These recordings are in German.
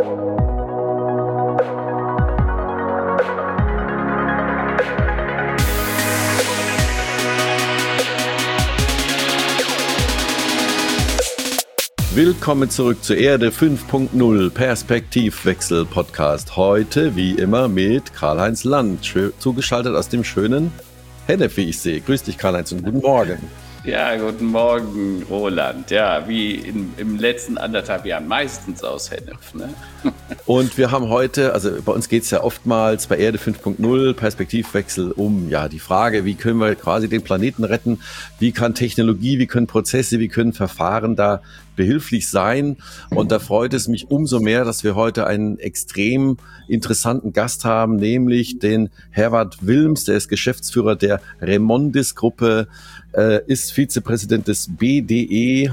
Willkommen zurück zur Erde 5.0 Perspektivwechsel Podcast. Heute wie immer mit Karl-Heinz Land, zugeschaltet aus dem schönen Hennef, wie ich sehe. Grüß dich, Karl-Heinz, und guten Morgen. Ja, guten Morgen, Roland. Ja, wie im letzten 1,5 Jahren meistens aus Hennef, ne? Und wir haben heute, also bei uns geht es ja oftmals bei Erde 5.0 Perspektivwechsel um die Frage, wie können wir quasi den Planeten retten, wie kann Technologie, wie können Prozesse, wie können Verfahren da behilflich sein. Und da freut es mich umso mehr, dass wir heute einen extrem interessanten Gast haben, nämlich den Herwart Wilms, der ist Geschäftsführer der Remondis-Gruppe, ist Vizepräsident des BDE,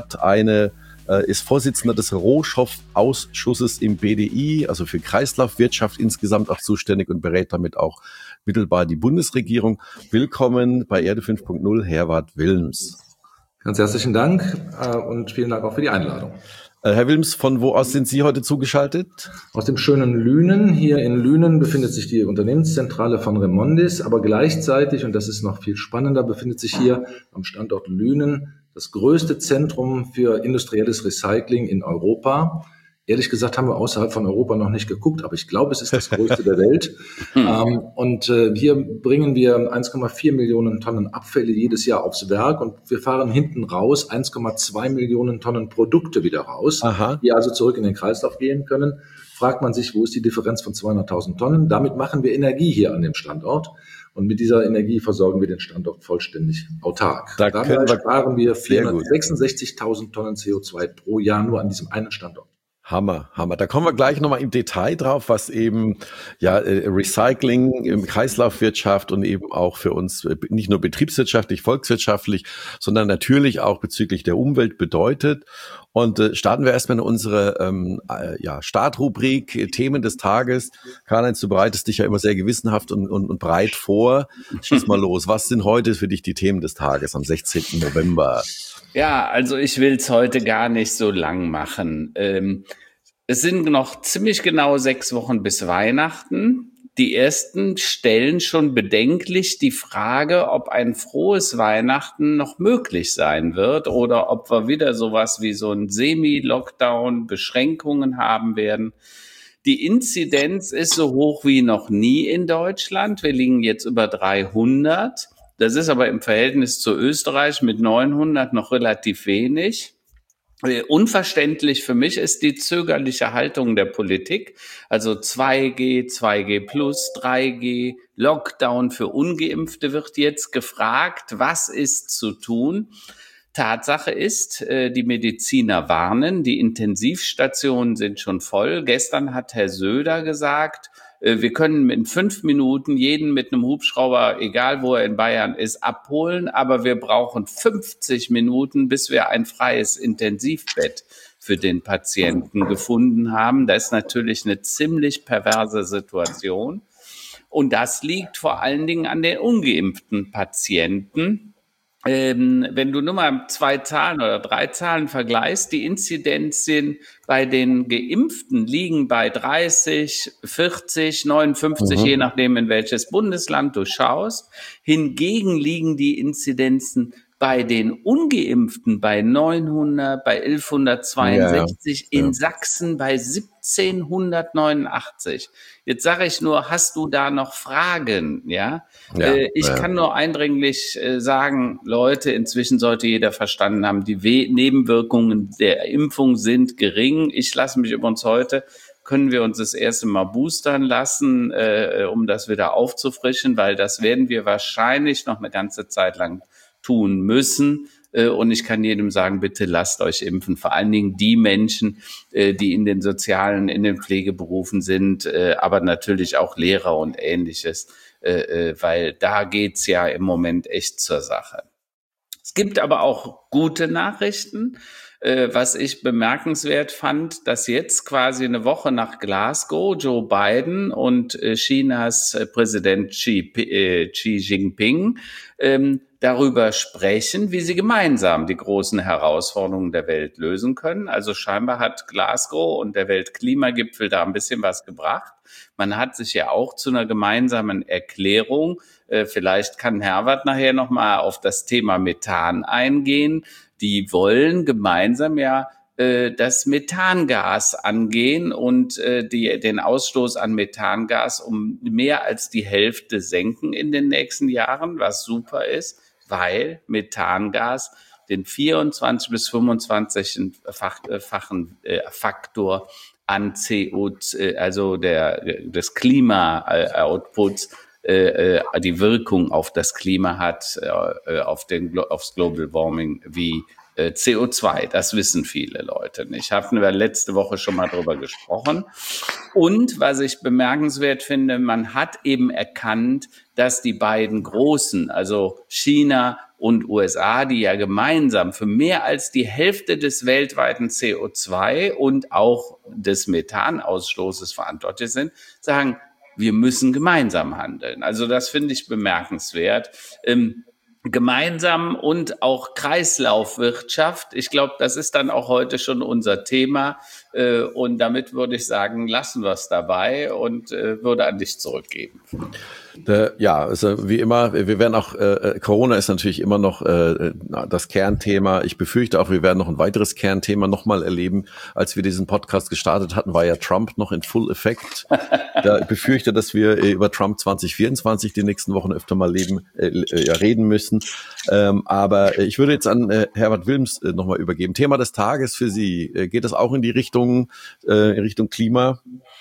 ist Vorsitzender des Rohstoffausschusses im BDI, also für Kreislaufwirtschaft insgesamt auch zuständig und berät damit auch mittelbar die Bundesregierung. Willkommen bei Erde 5.0, Herwart Wilms. Ganz herzlichen Dank und vielen Dank auch für die Einladung. Herr Wilms, von wo aus sind Sie heute zugeschaltet? Aus dem schönen Lünen. Hier in Lünen befindet sich die Unternehmenszentrale von Remondis, aber gleichzeitig, und das ist noch viel spannender, befindet sich hier am Standort Lünen das größte Zentrum für industrielles Recycling in Europa. Ehrlich gesagt haben wir außerhalb von Europa noch nicht geguckt, aber ich glaube, es ist das größte der Welt. Hier bringen wir 1,4 Millionen Tonnen Abfälle jedes Jahr aufs Werk und wir fahren hinten raus 1,2 Millionen Tonnen Produkte wieder raus, die also zurück in den Kreislauf gehen können. Fragt man sich, wo ist die Differenz von 200.000 Tonnen? Damit machen wir Energie hier an dem Standort. Und mit dieser Energie versorgen wir den Standort vollständig autark. Dabei sparen wir 466.000 Tonnen CO2 pro Jahr nur an diesem einen Standort. Hammer. Da kommen wir gleich nochmal im Detail drauf, was eben Recycling, Kreislaufwirtschaft und eben auch für uns nicht nur betriebswirtschaftlich, volkswirtschaftlich, sondern natürlich auch bezüglich der Umwelt bedeutet. Und starten wir erstmal in unsere Startrubrik Themen des Tages. Karl-Heinz, du bereitest dich ja immer sehr gewissenhaft und breit vor. Schieß mal los. Was sind heute für dich die Themen des Tages am 16. November? Ja, also ich will es heute gar nicht so lang machen. Es sind noch ziemlich genau 6 Wochen bis Weihnachten. Die ersten stellen schon bedenklich die Frage, ob ein frohes Weihnachten noch möglich sein wird oder ob wir wieder sowas wie so ein Semi-Lockdown, Beschränkungen haben werden. Die Inzidenz ist so hoch wie noch nie in Deutschland. Wir liegen jetzt über 300. Das ist aber im Verhältnis zu Österreich mit 900 noch relativ wenig. Unverständlich für mich ist die zögerliche Haltung der Politik. Also 2G, 2G plus, 3G, Lockdown für Ungeimpfte wird jetzt gefragt. Was ist zu tun? Tatsache ist, die Mediziner warnen, die Intensivstationen sind schon voll. Gestern hat Herr Söder gesagt, wir können in 5 Minuten jeden mit einem Hubschrauber, egal wo er in Bayern ist, abholen, aber wir brauchen 50 Minuten, bis wir ein freies Intensivbett für den Patienten gefunden haben. Das ist natürlich eine ziemlich perverse Situation. Und das liegt vor allen Dingen an den ungeimpften Patienten. Wenn du nur mal 2 Zahlen oder 3 Zahlen vergleichst, die Inzidenzien bei den Geimpften liegen bei 30, 40, 59, je nachdem in welches Bundesland du schaust. Hingegen liegen die Inzidenzen bei den Ungeimpften bei 900, bei 1162, in Sachsen bei 1789. Jetzt sage ich nur, hast du da noch Fragen? Ich kann nur eindringlich sagen, Leute, inzwischen sollte jeder verstanden haben, die Nebenwirkungen der Impfung sind gering. Ich lasse mich übrigens heute, können wir uns das erste Mal boostern lassen, um das wieder aufzufrischen, weil das werden wir wahrscheinlich noch eine ganze Zeit lang tun müssen. Und ich kann jedem sagen, bitte lasst euch impfen. Vor allen Dingen die Menschen, die in den sozialen, in den Pflegeberufen sind, aber natürlich auch Lehrer und Ähnliches, weil da geht's ja im Moment echt zur Sache. Es gibt aber auch gute Nachrichten. Was ich bemerkenswert fand, dass jetzt quasi eine Woche nach Glasgow Joe Biden und Chinas Präsident Xi Jinping darüber sprechen, wie sie gemeinsam die großen Herausforderungen der Welt lösen können. Also scheinbar hat Glasgow und der Weltklimagipfel da ein bisschen was gebracht. Man hat sich ja auch zu einer gemeinsamen Erklärung, vielleicht kann Herbert nachher nochmal auf das Thema Methan eingehen. Die wollen gemeinsam ja das Methangas angehen und den Ausstoß an Methangas um mehr als die Hälfte senken in den nächsten Jahren, was super ist, weil Methangas den 24 bis 25-fachen Faktor an CO2, also des Klima-Outputs, die Wirkung auf das Klima hat, aufs Global Warming wie CO2. Das wissen viele Leute nicht. Hatten wir letzte Woche schon mal drüber gesprochen. Und was ich bemerkenswert finde, man hat eben erkannt, dass die beiden Großen, also China und USA, die ja gemeinsam für mehr als die Hälfte des weltweiten CO2 und auch des Methanausstoßes verantwortlich sind, sagen, wir müssen gemeinsam handeln. Also das finde ich bemerkenswert. Gemeinsam und auch Kreislaufwirtschaft. Ich glaube, das ist dann auch heute schon unser Thema. Und damit würde ich sagen, lassen wir es dabei und würde an dich zurückgeben. Ja, also wie immer, wir werden auch, Corona ist natürlich immer noch das Kernthema. Ich befürchte auch, wir werden noch ein weiteres Kernthema nochmal erleben. Als wir diesen Podcast gestartet hatten, war ja Trump noch in Full Effect. Da befürchte, dass wir über Trump 2024 die nächsten Wochen öfter mal reden müssen. Aber ich würde jetzt an Herbert Wilms nochmal übergeben. Thema des Tages für Sie. Geht das auch in die Richtung Klima?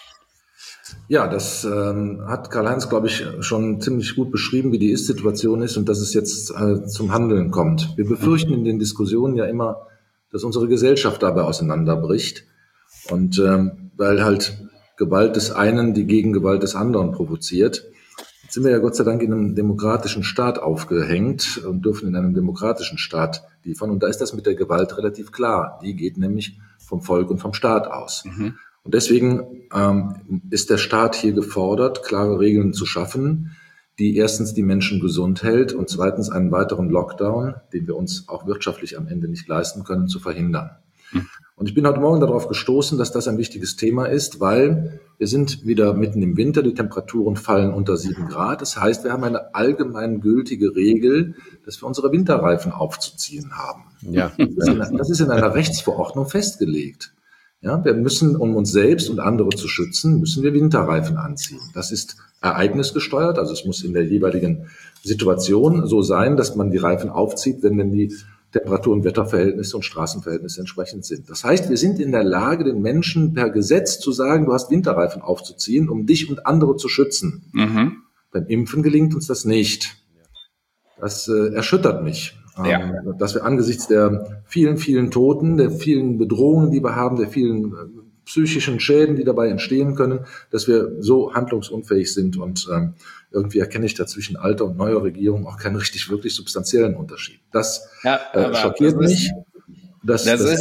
Ja, das hat Karl-Heinz, glaube ich, schon ziemlich gut beschrieben, wie die Ist-Situation ist und dass es jetzt zum Handeln kommt. Wir befürchten in den Diskussionen ja immer, dass unsere Gesellschaft dabei auseinanderbricht und weil halt Gewalt des einen die Gegengewalt des anderen provoziert. Jetzt sind wir ja Gott sei Dank in einem demokratischen Staat aufgehängt und dürfen in einem demokratischen Staat liefern. Und da ist das mit der Gewalt relativ klar. Die geht nämlich vom Volk und vom Staat aus. Und deswegen ist der Staat hier gefordert, klare Regeln zu schaffen, die erstens die Menschen gesund hält und zweitens einen weiteren Lockdown, den wir uns auch wirtschaftlich am Ende nicht leisten können, zu verhindern. Und ich bin heute Morgen darauf gestoßen, dass das ein wichtiges Thema ist, weil wir sind wieder mitten im Winter, die Temperaturen fallen unter 7 Grad. Das heißt, wir haben eine allgemein gültige Regel, dass wir unsere Winterreifen aufzuziehen haben. Ja. Das ist in einer Rechtsverordnung festgelegt. Ja, wir müssen, um uns selbst und andere zu schützen, müssen wir Winterreifen anziehen. Das ist ereignisgesteuert, also es muss in der jeweiligen Situation so sein, dass man die Reifen aufzieht, wenn denn die Temperatur- und Wetterverhältnisse und Straßenverhältnisse entsprechend sind. Das heißt, wir sind in der Lage, den Menschen per Gesetz zu sagen, du hast Winterreifen aufzuziehen, um dich und andere zu schützen. Beim Impfen gelingt uns das nicht. Das erschüttert mich. Ja. Dass wir angesichts der vielen, vielen Toten, der vielen Bedrohungen, die wir haben, der vielen psychischen Schäden, die dabei entstehen können, dass wir so handlungsunfähig sind. Und irgendwie erkenne ich da zwischen alter und neuer Regierung auch keinen wirklich substanziellen Unterschied. Das schockiert mich. Das ist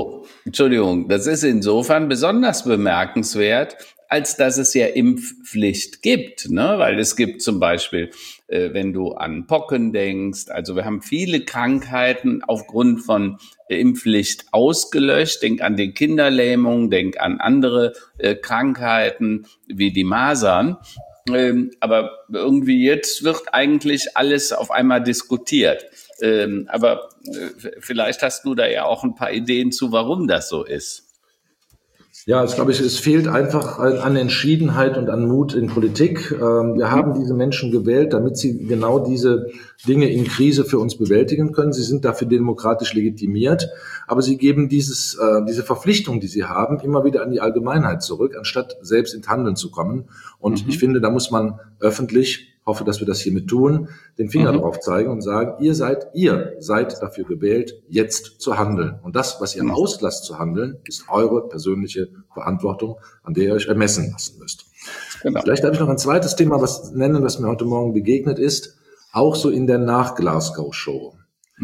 insofern besonders bemerkenswert, als dass es ja Impfpflicht gibt, ne? Weil es gibt zum Beispiel, wenn du an Pocken denkst, also wir haben viele Krankheiten aufgrund von Impfpflicht ausgelöscht. Denk an die Kinderlähmung, denk an andere Krankheiten wie die Masern. Aber irgendwie jetzt wird eigentlich alles auf einmal diskutiert. Aber vielleicht hast du da ja auch ein paar Ideen zu, warum das so ist. Ja, ich glaube, es fehlt einfach an Entschiedenheit und an Mut in Politik. Wir haben diese Menschen gewählt, damit sie genau diese Dinge in Krise für uns bewältigen können. Sie sind dafür demokratisch legitimiert, aber sie geben diese Verpflichtung, die sie haben, immer wieder an die Allgemeinheit zurück, anstatt selbst ins Handeln zu kommen. Und ich finde, da muss man öffentlich, hoffe, dass wir das hiermit tun, den Finger drauf zeigen und sagen, ihr seid dafür gewählt, jetzt zu handeln. Und das, was ihr auslasst zu handeln, ist eure persönliche Verantwortung, an der ihr euch ermessen lassen müsst. Genau. Vielleicht darf ich noch ein zweites Thema nennen, was mir heute Morgen begegnet ist, auch so in der Nach-Glasgow-Show.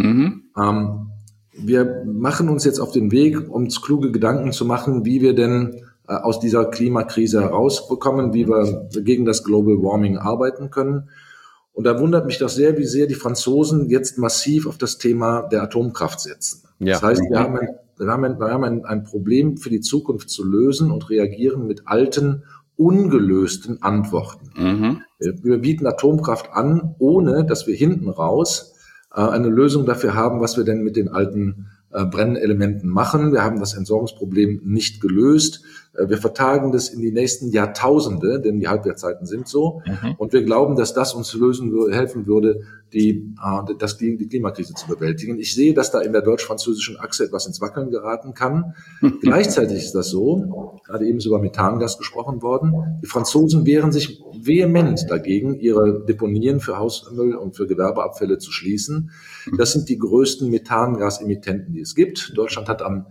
Wir machen uns jetzt auf den Weg, uns kluge Gedanken zu machen, wie wir denn aus dieser Klimakrise herausbekommen, wie wir gegen das Global Warming arbeiten können. Und da wundert mich doch sehr, wie sehr die Franzosen jetzt massiv auf das Thema der Atomkraft setzen. Ja. Das heißt, wir haben ein Problem für die Zukunft zu lösen und reagieren mit alten, ungelösten Antworten. Mhm. Wir bieten Atomkraft an, ohne dass wir hinten raus eine Lösung dafür haben, was wir denn mit den alten Brennelementen machen. Wir haben das Entsorgungsproblem nicht gelöst. Wir vertagen das in die nächsten Jahrtausende, denn die Halbwertszeiten sind so. Mhm. Und wir glauben, dass das uns helfen würde, die Klimakrise zu bewältigen. Ich sehe, dass da in der deutsch-französischen Achse etwas ins Wackeln geraten kann. Gleichzeitig ist das so, gerade eben über Methangas gesprochen worden, die Franzosen wehren sich vehement dagegen, ihre Deponien für Hausmüll und für Gewerbeabfälle zu schließen. Das sind die größten Methangasemittenten, die es gibt. Deutschland hat am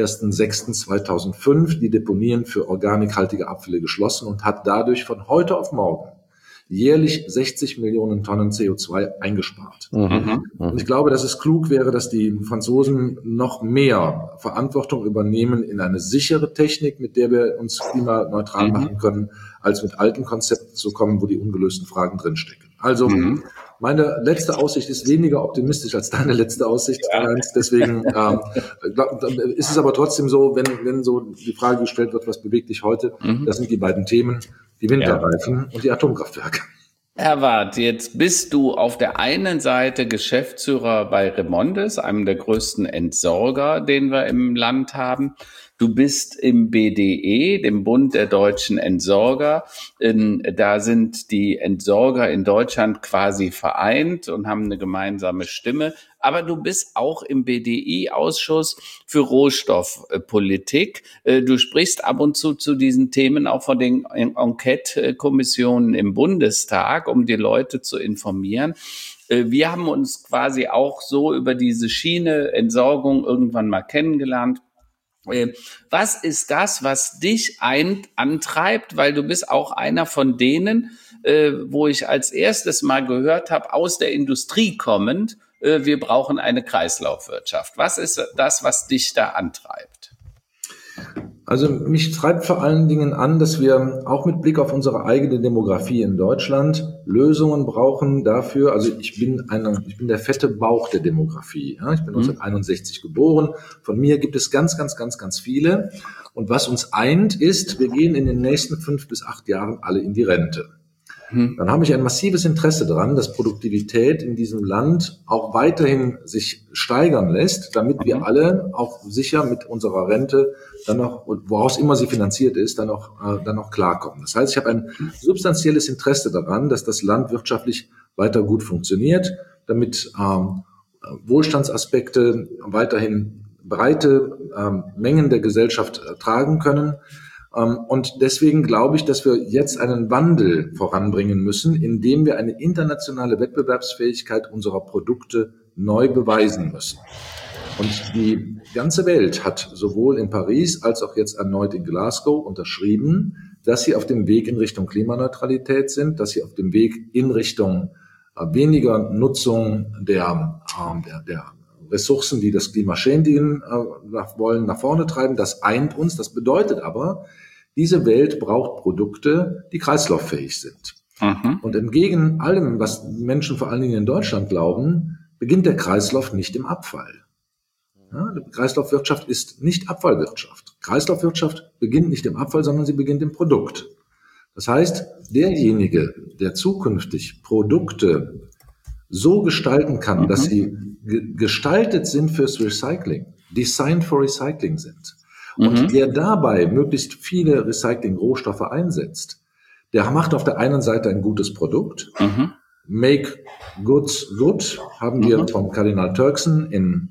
1.6.2005 die Deponien für organikhaltige Abfälle geschlossen und hat dadurch von heute auf morgen jährlich 60 Millionen Tonnen CO2 eingespart. Mhm. Und ich glaube, dass es klug wäre, dass die Franzosen noch mehr Verantwortung übernehmen in eine sichere Technik, mit der wir uns klimaneutral machen können, als mit alten Konzepten zu kommen, wo die ungelösten Fragen drinstecken. Also meine letzte Aussicht ist weniger optimistisch als deine letzte Aussicht, Karl-Heinz. Deswegen ist es aber trotzdem so, wenn so die Frage gestellt wird, was bewegt dich heute, das sind die beiden Themen, die Winterreifen und die Atomkraftwerke. Herr Wart, jetzt bist du auf der einen Seite Geschäftsführer bei Remondes, einem der größten Entsorger, den wir im Land haben. Du bist im BDE, dem Bund der deutschen Entsorger. Da sind die Entsorger in Deutschland quasi vereint und haben eine gemeinsame Stimme. Aber du bist auch im BDI-Ausschuss für Rohstoffpolitik. Du sprichst ab und zu diesen Themen auch von den Enquete-Kommissionen im Bundestag, um die Leute zu informieren. Wir haben uns quasi auch so über diese Schiene Entsorgung irgendwann mal kennengelernt. Was ist das, was dich antreibt? Weil du bist auch einer von denen, wo ich als erstes mal gehört habe, aus der Industrie kommend, wir brauchen eine Kreislaufwirtschaft. Was ist das, was dich da antreibt? Also mich treibt vor allen Dingen an, dass wir auch mit Blick auf unsere eigene Demografie in Deutschland Lösungen brauchen dafür. Also ich bin der fette Bauch der Demografie. Ja? Ich bin 1961 geboren. Von mir gibt es ganz viele. Und was uns eint ist, wir gehen in den nächsten 5 bis 8 Jahren alle in die Rente. Dann habe ich ein massives Interesse daran, dass Produktivität in diesem Land auch weiterhin sich steigern lässt, damit wir alle auch sicher mit unserer Rente dann noch, woraus immer sie finanziert ist, dann noch klarkommen. Das heißt, ich habe ein substanzielles Interesse daran, dass das Land wirtschaftlich weiter gut funktioniert, damit Wohlstandsaspekte weiterhin breite Mengen der Gesellschaft tragen können. Und deswegen glaube ich, dass wir jetzt einen Wandel voranbringen müssen, indem wir eine internationale Wettbewerbsfähigkeit unserer Produkte neu beweisen müssen. Und die ganze Welt hat sowohl in Paris als auch jetzt erneut in Glasgow unterschrieben, dass sie auf dem Weg in Richtung Klimaneutralität sind, dass sie auf dem Weg in Richtung weniger Nutzung der Ressourcen, die das Klima schädigen wollen, nach vorne treiben. Das eint uns. Das bedeutet aber, diese Welt braucht Produkte, die kreislauffähig sind. Und entgegen allem, was Menschen vor allen Dingen in Deutschland glauben, beginnt der Kreislauf nicht im Abfall. Ja, die Kreislaufwirtschaft ist nicht Abfallwirtschaft. Kreislaufwirtschaft beginnt nicht im Abfall, sondern sie beginnt im Produkt. Das heißt, derjenige, der zukünftig Produkte so gestalten kann, dass sie gestaltet sind fürs Recycling, designed for Recycling sind, und der dabei möglichst viele Recycling-Rohstoffe einsetzt, der macht auf der einen Seite ein gutes Produkt. Make goods good, haben wir vom Kardinal Turkson in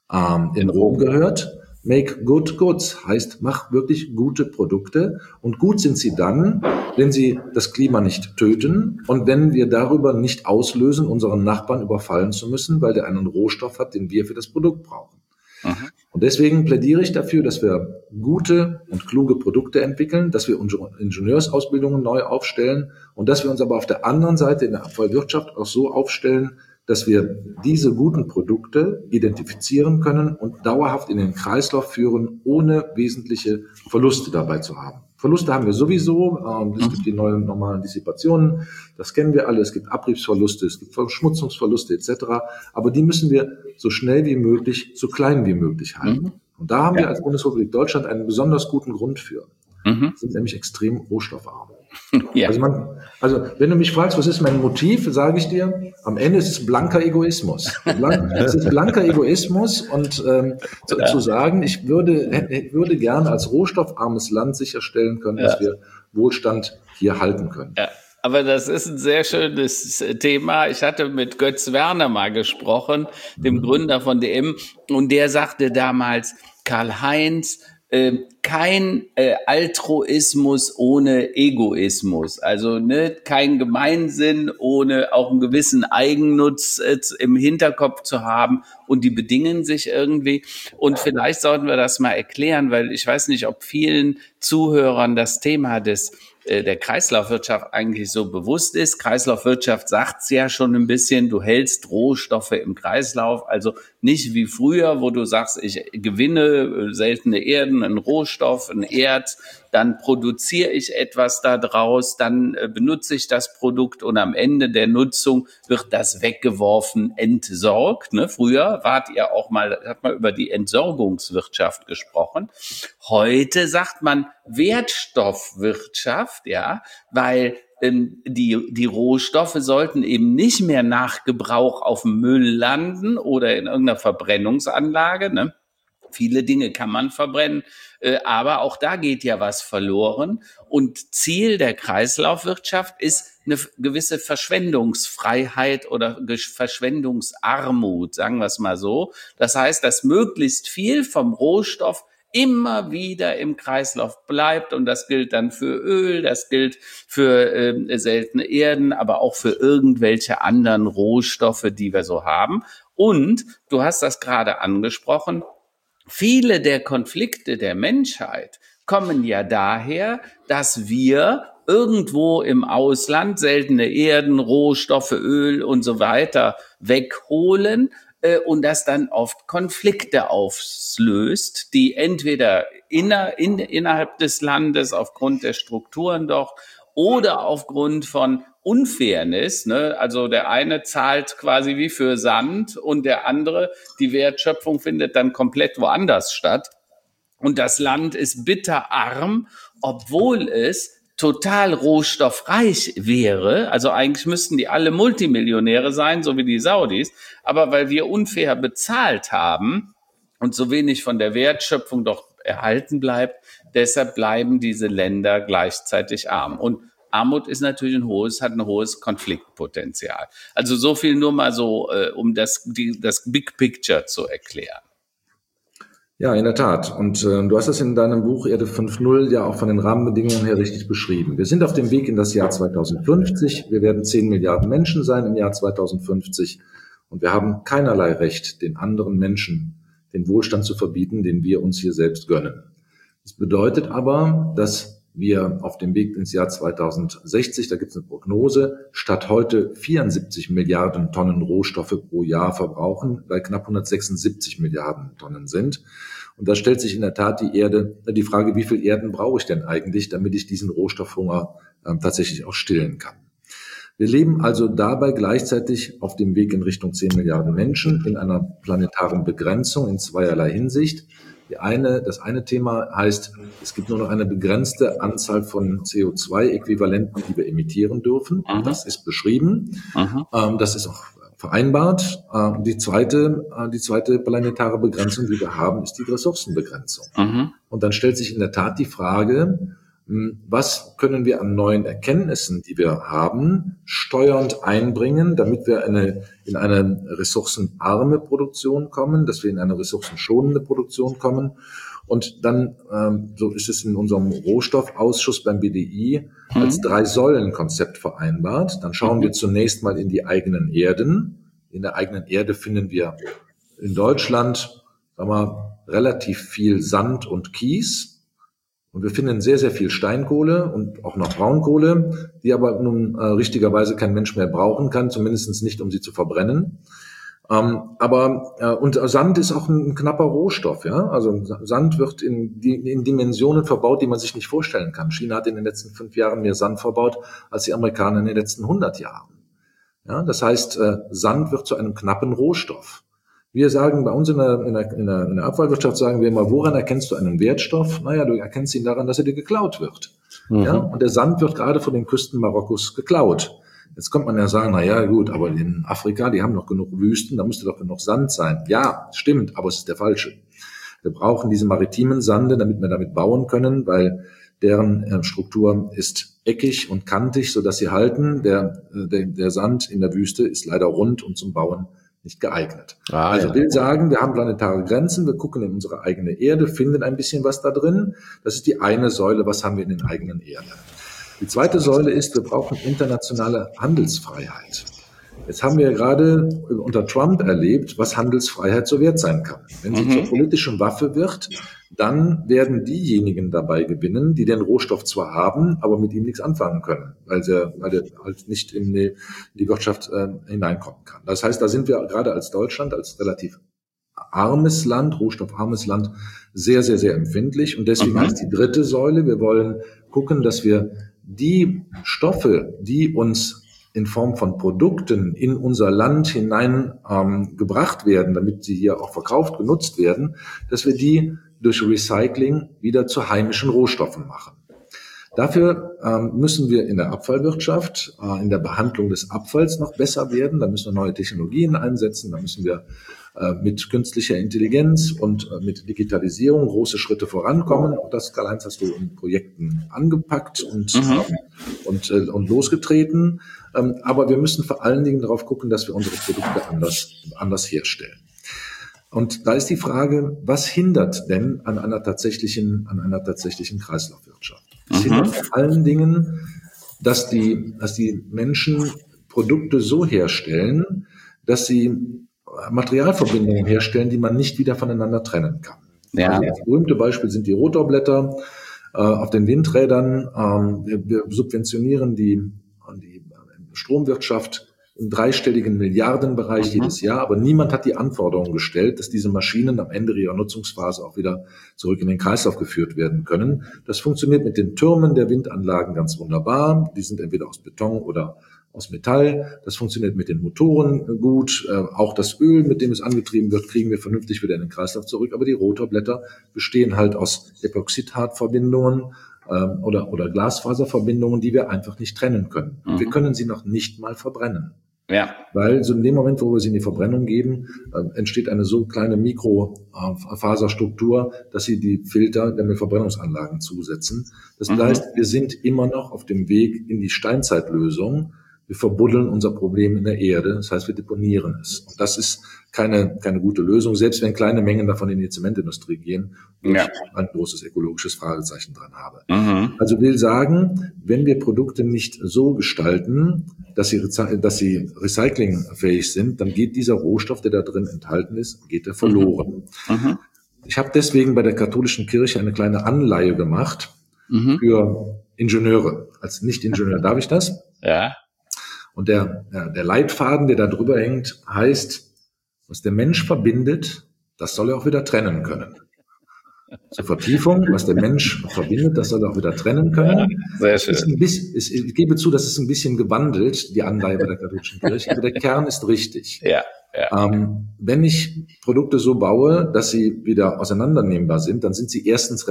Rom gehört. Make good goods heißt, mach wirklich gute Produkte. Und gut sind sie dann, wenn sie das Klima nicht töten und wenn wir darüber nicht auslösen, unseren Nachbarn überfallen zu müssen, weil der einen Rohstoff hat, den wir für das Produkt brauchen. Und deswegen plädiere ich dafür, dass wir gute und kluge Produkte entwickeln, dass wir unsere Ingenieursausbildungen neu aufstellen und dass wir uns aber auf der anderen Seite in der Abfallwirtschaft auch so aufstellen, dass wir diese guten Produkte identifizieren können und dauerhaft in den Kreislauf führen, ohne wesentliche Verluste dabei zu haben. Verluste haben wir sowieso. Es gibt die neuen normalen Dissipationen. Das kennen wir alle. Es gibt Abriebsverluste, es gibt Verschmutzungsverluste etc. Aber die müssen wir so schnell wie möglich, so klein wie möglich halten. Und da haben wir als Bundesrepublik Deutschland einen besonders guten Grund für. Wir sind nämlich extrem rohstoffarm. Ja. Also wenn du mich fragst, was ist mein Motiv, sage ich dir, am Ende ist es blanker Egoismus. Es ist blanker Egoismus und zu sagen, ich würde gerne als rohstoffarmes Land sicherstellen können, dass wir Wohlstand hier halten können. Ja. Aber das ist ein sehr schönes Thema. Ich hatte mit Götz Werner mal gesprochen, dem Gründer von DM, und der sagte damals, Karl-Heinz, kein Altruismus ohne Egoismus, also kein Gemeinsinn ohne auch einen gewissen Eigennutz im Hinterkopf zu haben, und die bedingen sich irgendwie. Und vielleicht sollten wir das mal erklären, weil ich weiß nicht, ob vielen Zuhörern das Thema der Kreislaufwirtschaft eigentlich so bewusst ist. Kreislaufwirtschaft sagt's ja schon ein bisschen, du hältst Rohstoffe im Kreislauf, also nicht wie früher, wo du sagst, ich gewinne seltene Erden, einen Rohstoff, ein Erz, dann produziere ich etwas daraus, dann benutze ich das Produkt und am Ende der Nutzung wird das weggeworfen, entsorgt. Früher hat man über die Entsorgungswirtschaft gesprochen. Heute sagt man Wertstoffwirtschaft, ja, weil die Rohstoffe sollten eben nicht mehr nach Gebrauch auf dem Müll landen oder in irgendeiner Verbrennungsanlage, Viele Dinge kann man verbrennen, aber auch da geht ja was verloren. Und Ziel der Kreislaufwirtschaft ist eine gewisse Verschwendungsfreiheit oder Verschwendungsarmut, sagen wir es mal so. Das heißt, dass möglichst viel vom Rohstoff immer wieder im Kreislauf bleibt, und das gilt dann für Öl, das gilt für seltene Erden, aber auch für irgendwelche anderen Rohstoffe, die wir so haben. Und du hast das gerade angesprochen, viele der Konflikte der Menschheit kommen ja daher, dass wir irgendwo im Ausland seltene Erden, Rohstoffe, Öl und so weiter wegholen und das dann oft Konflikte auslöst, die entweder innerhalb des Landes aufgrund der Strukturen doch oder aufgrund von Unfairness, Also der eine zahlt quasi wie für Sand und der andere, die Wertschöpfung findet dann komplett woanders statt. Und das Land ist bitterarm, obwohl es total rohstoffreich wäre. Also eigentlich müssten die alle Multimillionäre sein, so wie die Saudis. Aber weil wir unfair bezahlt haben und so wenig von der Wertschöpfung doch erhalten bleibt, deshalb bleiben diese Länder gleichzeitig arm. Und Armut ist natürlich hat ein hohes Konfliktpotenzial. Also so viel nur mal so, um das Big Picture zu erklären. Ja, in der Tat. Und du hast das in deinem Buch Erde 5.0 ja auch von den Rahmenbedingungen her richtig beschrieben. Wir sind auf dem Weg in das Jahr 2050. Wir werden 10 Milliarden Menschen sein im Jahr 2050. Und wir haben keinerlei Recht, den anderen Menschen den Wohlstand zu verbieten, den wir uns hier selbst gönnen. Das bedeutet aber, dass wir auf dem Weg ins Jahr 2060, da gibt es eine Prognose, statt heute 74 Milliarden Tonnen Rohstoffe pro Jahr verbrauchen, bei knapp 176 Milliarden Tonnen sind. Und da stellt sich in der Tat die Frage, wie viel Erden brauche ich denn eigentlich, damit ich diesen Rohstoffhunger tatsächlich auch stillen kann. Wir leben also dabei gleichzeitig auf dem Weg in Richtung 10 Milliarden Menschen in einer planetaren Begrenzung in zweierlei Hinsicht. Das eine Thema heißt, es gibt nur noch eine begrenzte Anzahl von CO2-Äquivalenten, die wir emittieren dürfen. Das ist beschrieben. Das ist auch vereinbart. Die zweite planetare Begrenzung, die wir haben, ist die Ressourcenbegrenzung. Und dann stellt sich in der Tat die Frage, was können wir an neuen Erkenntnissen, die wir haben, steuernd einbringen, damit wir in eine ressourcenarme Produktion kommen, dass wir in eine ressourcenschonende Produktion kommen. Und dann, so ist es in unserem Rohstoffausschuss beim BDI, als 3-Säulen-Konzept vereinbart. Dann schauen wir zunächst mal in die eigenen Erden. In der eigenen Erde finden wir in Deutschland, relativ viel Sand und Kies. Und wir finden sehr, sehr viel Steinkohle und auch noch Braunkohle, die aber nun richtigerweise kein Mensch mehr brauchen kann, zumindest nicht, um sie zu verbrennen. Und Sand ist auch ein knapper Rohstoff, ja. Also Sand wird in Dimensionen verbaut, die man sich nicht vorstellen kann. China hat in den letzten 5 Jahren mehr Sand verbaut als die Amerikaner in den letzten 100 Jahren. Ja, das heißt, Sand wird zu einem knappen Rohstoff. Wir sagen bei uns in der Abfallwirtschaft, sagen wir immer, woran erkennst du einen Wertstoff? Naja, du erkennst ihn daran, dass er dir geklaut wird. Mhm. Ja, und der Sand wird gerade von den Küsten Marokkos geklaut. Jetzt kommt man ja sagen, na ja, gut, aber in Afrika, die haben noch genug Wüsten, da müsste doch genug Sand sein. Ja, stimmt, aber es ist der falsche. Wir brauchen diese maritimen Sande, damit wir damit bauen können, weil deren Struktur ist eckig und kantig, sodass sie halten. Der Sand in der Wüste ist leider rund und zum Bauen nicht geeignet. Also will sagen, wir haben planetare Grenzen, wir gucken in unsere eigene Erde, finden ein bisschen was da drin. Das ist die eine Säule, was haben wir in den eigenen Erde. Die zweite Säule ist, wir brauchen internationale Handelsfreiheit. Jetzt haben wir gerade unter Trump erlebt, was Handelsfreiheit so wert sein kann. Wenn sie zur politischen Waffe wird, dann werden diejenigen dabei gewinnen, die den Rohstoff zwar haben, aber mit ihm nichts anfangen können, weil er halt nicht in die Wirtschaft hineinkommen kann. Das heißt, da sind wir gerade als Deutschland, als relativ armes Land, rohstoffarmes Land, sehr, sehr, sehr empfindlich. Und deswegen heißt die dritte Säule, wir wollen gucken, dass wir die Stoffe, die uns in Form von Produkten in unser Land hinein gebracht werden, damit sie hier auch verkauft, genutzt werden, dass wir die durch Recycling wieder zu heimischen Rohstoffen machen. Dafür müssen wir in der Abfallwirtschaft, in der Behandlung des Abfalls noch besser werden. Da müssen wir neue Technologien einsetzen. Da müssen wir mit künstlicher Intelligenz und mit Digitalisierung große Schritte vorankommen. Auch das, Karl-Heinz, hast du in Projekten angepackt und losgetreten. Aber wir müssen vor allen Dingen darauf gucken, dass wir unsere Produkte anders herstellen. Und da ist die Frage, was hindert denn an einer tatsächlichen Kreislaufwirtschaft? Es hindert vor allen Dingen, dass die Menschen Produkte so herstellen, dass sie Materialverbindungen herstellen, die man nicht wieder voneinander trennen kann. Ja. Also das berühmte Beispiel sind die Rotorblätter auf den Windrädern. Wir subventionieren die Stromwirtschaft im dreistelligen Milliardenbereich jedes Jahr, aber niemand hat die Anforderung gestellt, dass diese Maschinen am Ende ihrer Nutzungsphase auch wieder zurück in den Kreislauf geführt werden können. Das funktioniert mit den Türmen der Windanlagen ganz wunderbar. Die sind entweder aus Beton oder aus Metall. Das funktioniert mit den Motoren gut. Auch das Öl, mit dem es angetrieben wird, kriegen wir vernünftig wieder in den Kreislauf zurück. Aber die Rotorblätter bestehen halt aus Epoxidhartverbindungen oder Glasfaserverbindungen, die wir einfach nicht trennen können. Wir können sie noch nicht mal verbrennen. Ja. Weil so in dem Moment, wo wir sie in die Verbrennung geben, entsteht eine so kleine Mikrofaserstruktur, dass sie die Filter der Verbrennungsanlagen zusetzen. Das heißt, wir sind immer noch auf dem Weg in die Steinzeitlösung. Wir verbuddeln unser Problem in der Erde. Das heißt, wir deponieren es. Und das ist keine gute Lösung, selbst wenn kleine Mengen davon in die Zementindustrie gehen, wo ich ein großes ökologisches Fragezeichen dran habe. Also will sagen, wenn wir Produkte nicht so gestalten, dass sie recyclingfähig sind, dann geht dieser Rohstoff, der da drin enthalten ist, geht er verloren. Ich habe deswegen bei der katholischen Kirche eine kleine Anleihe gemacht für Ingenieure. Als Nicht-Ingenieur darf ich das? Ja. Und der Leitfaden, der da drüber hängt, heißt, was der Mensch verbindet, das soll er auch wieder trennen können. Zur Vertiefung, was der Mensch verbindet, das soll er auch wieder trennen können. Ja, sehr schön. Ich gebe zu, das ist ein bisschen gewandelt, die Anleihe bei der katholischen Kirche, aber der Kern ist richtig. Ja. Wenn ich Produkte so baue, dass sie wieder auseinandernehmbar sind, dann sind sie erstens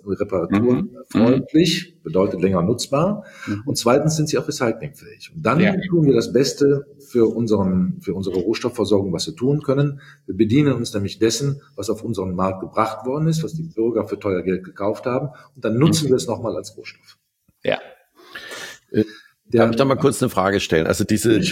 reparaturfreundlich, bedeutet länger nutzbar, und zweitens sind sie auch recyclingfähig. Und dann tun wir das Beste für unsere Rohstoffversorgung, was wir tun können. Wir bedienen uns nämlich dessen, was auf unseren Markt gebracht worden ist, was die Bürger für teuer Geld gekauft haben, und dann nutzen wir es nochmal als Rohstoff. Ja. Darf ich da mal kurz eine Frage stellen? Also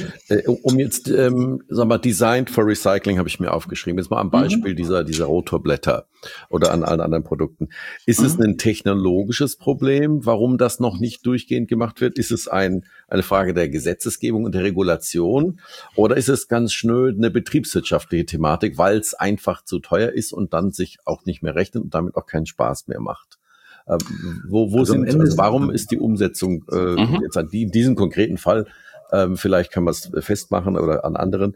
Designed for Recycling habe ich mir aufgeschrieben. Jetzt mal am Beispiel dieser Rotorblätter oder an allen anderen Produkten. Ist es ein technologisches Problem, warum das noch nicht durchgehend gemacht wird? Ist es eine Frage der Gesetzesgebung und der Regulation? Oder ist es ganz schnöd eine betriebswirtschaftliche Thematik, weil es einfach zu teuer ist und dann sich auch nicht mehr rechnet und damit auch keinen Spaß mehr macht? Warum ist die Umsetzung jetzt an diesem konkreten Fall, vielleicht kann man es festmachen oder an anderen,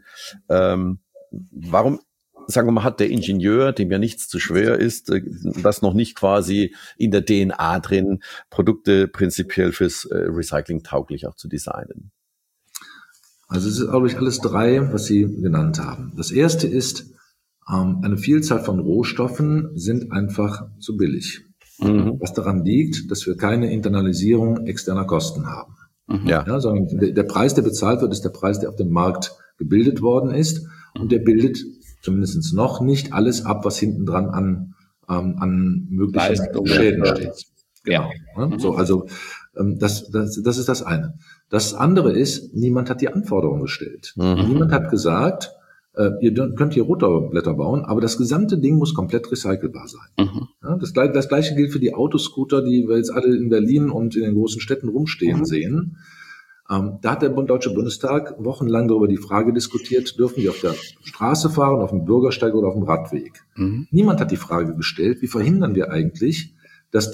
warum, sagen wir mal, hat der Ingenieur, dem ja nichts zu schwer ist, das noch nicht quasi in der DNA drin, Produkte prinzipiell fürs Recycling tauglich auch zu designen? Also es ist, glaube ich, alles drei, was Sie genannt haben. Das erste ist, eine Vielzahl von Rohstoffen sind einfach zu billig. Was daran liegt, dass wir keine Internalisierung externer Kosten haben. Ja, sondern der Preis, der bezahlt wird, ist der Preis, der auf dem Markt gebildet worden ist. Und der bildet zumindest noch nicht alles ab, was hinten dran an möglichen Schäden steht. Genau. Ja. So, also das ist das eine. Das andere ist, niemand hat die Anforderungen gestellt. Niemand hat gesagt, ihr könnt hier Rotorblätter bauen, aber das gesamte Ding muss komplett recycelbar sein. Ja, das Gleiche gilt für die Autoscooter, die wir jetzt alle in Berlin und in den großen Städten rumstehen sehen. Da hat der Deutsche Bundestag wochenlang darüber die Frage diskutiert, dürfen die auf der Straße fahren, auf dem Bürgersteig oder auf dem Radweg. Niemand hat die Frage gestellt, wie verhindern wir eigentlich, dass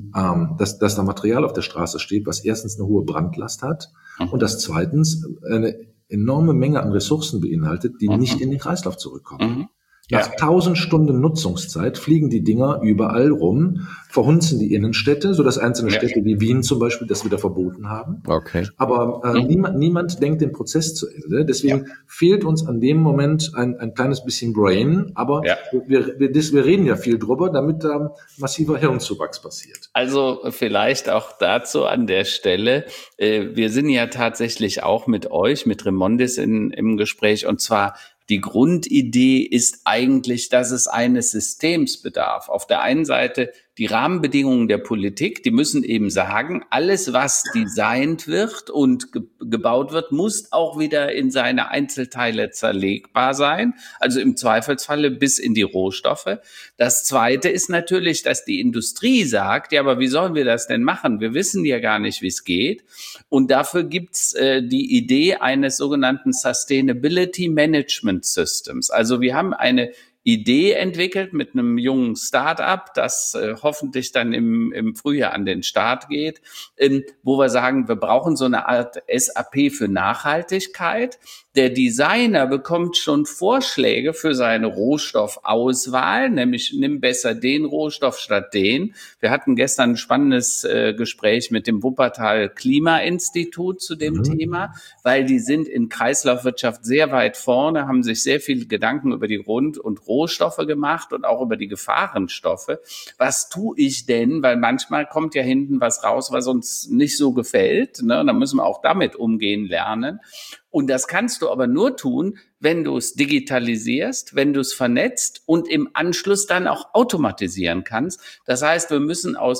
da Material auf der Straße steht, was erstens eine hohe Brandlast hat und das zweitens eine enorme Menge an Ressourcen beinhaltet, die nicht in den Kreislauf zurückkommen. Nach 1000 Stunden Nutzungszeit fliegen die Dinger überall rum, verhunzen die Innenstädte, sodass einzelne Städte wie Wien zum Beispiel das wieder verboten haben. Okay. Aber niemand denkt den Prozess zu Ende. Deswegen fehlt uns an dem Moment ein kleines bisschen Brain. Aber wir reden ja viel drüber, damit da massiver Hirnzuwachs passiert. Also vielleicht auch dazu an der Stelle. Wir sind ja tatsächlich auch mit euch, mit Remondis im Gespräch, und zwar die Grundidee ist eigentlich, dass es eines Systems bedarf. Auf der einen Seite die Rahmenbedingungen der Politik, die müssen eben sagen, alles, was designt wird und gebaut wird, muss auch wieder in seine Einzelteile zerlegbar sein, also im Zweifelsfalle bis in die Rohstoffe. Das Zweite ist natürlich, dass die Industrie sagt, ja, aber wie sollen wir das denn machen? Wir wissen ja gar nicht, wie es geht. Und dafür gibt's die Idee eines sogenannten Sustainability Management Systems. Also wir haben eine Idee entwickelt mit einem jungen Start-up, das hoffentlich dann im Frühjahr an den Start geht, wo wir sagen, wir brauchen so eine Art SAP für Nachhaltigkeit. Der Designer bekommt schon Vorschläge für seine Rohstoffauswahl, nämlich nimm besser den Rohstoff statt den. Wir hatten gestern ein spannendes Gespräch mit dem Wuppertal Klimainstitut zu dem Thema, weil die sind in Kreislaufwirtschaft sehr weit vorne, haben sich sehr viel Gedanken über die Grund- und Rohstoffe gemacht und auch über die Gefahrenstoffe. Was tue ich denn? Weil manchmal kommt ja hinten was raus, was uns nicht so gefällt, ne? Da müssen wir auch damit umgehen lernen. Und das kannst du aber nur tun, wenn du es digitalisierst, wenn du es vernetzt und im Anschluss dann auch automatisieren kannst. Das heißt, wir müssen aus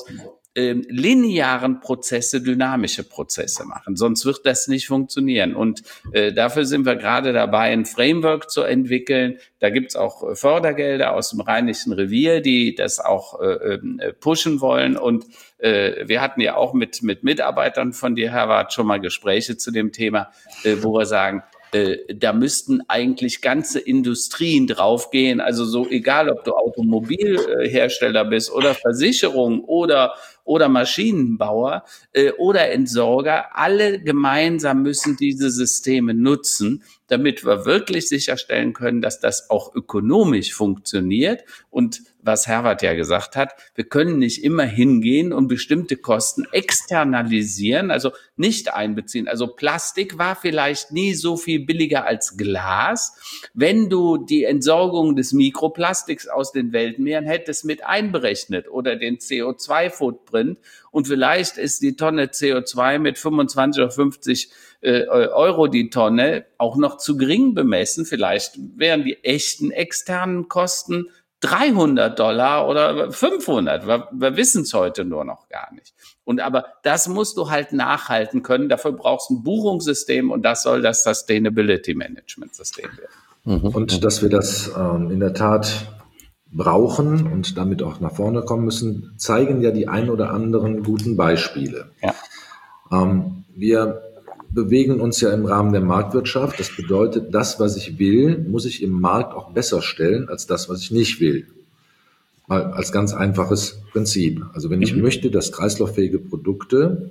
linearen Prozesse dynamische Prozesse machen, sonst wird das nicht funktionieren. Und dafür sind wir gerade dabei, ein Framework zu entwickeln. Da gibt's auch Fördergelder aus dem Rheinischen Revier, die das auch pushen wollen. Und wir hatten ja auch mit Mitarbeitern von dir, Herwart, schon mal Gespräche zu dem Thema, wo wir sagen, da müssten eigentlich ganze Industrien draufgehen. Also so egal, ob du Automobilhersteller bist oder Versicherung oder Maschinenbauer oder Entsorger, alle gemeinsam müssen diese Systeme nutzen, damit wir wirklich sicherstellen können, dass das auch ökonomisch funktioniert. Und was Herwart ja gesagt hat, wir können nicht immer hingehen und bestimmte Kosten externalisieren, also nicht einbeziehen. Also Plastik war vielleicht nie so viel billiger als Glas. Wenn du die Entsorgung des Mikroplastiks aus den Weltmeeren hättest mit einberechnet oder den CO2-Footprint und vielleicht ist die Tonne CO2 mit 25 oder 50 Euro die Tonne auch noch zu gering bemessen. Vielleicht wären die echten externen Kosten $300 oder 500. Wir wissen es heute nur noch gar nicht. Aber das musst du halt nachhalten können. Dafür brauchst du ein Buchungssystem und das soll das Sustainability Management System werden. Und dass wir das in der Tat brauchen und damit auch nach vorne kommen müssen, zeigen ja die ein oder anderen guten Beispiele. Ja. Wir bewegen uns ja im Rahmen der Marktwirtschaft. Das bedeutet, das, was ich will, muss ich im Markt auch besser stellen als das, was ich nicht will. Mal als ganz einfaches Prinzip. Also wenn ich möchte, dass kreislauffähige Produkte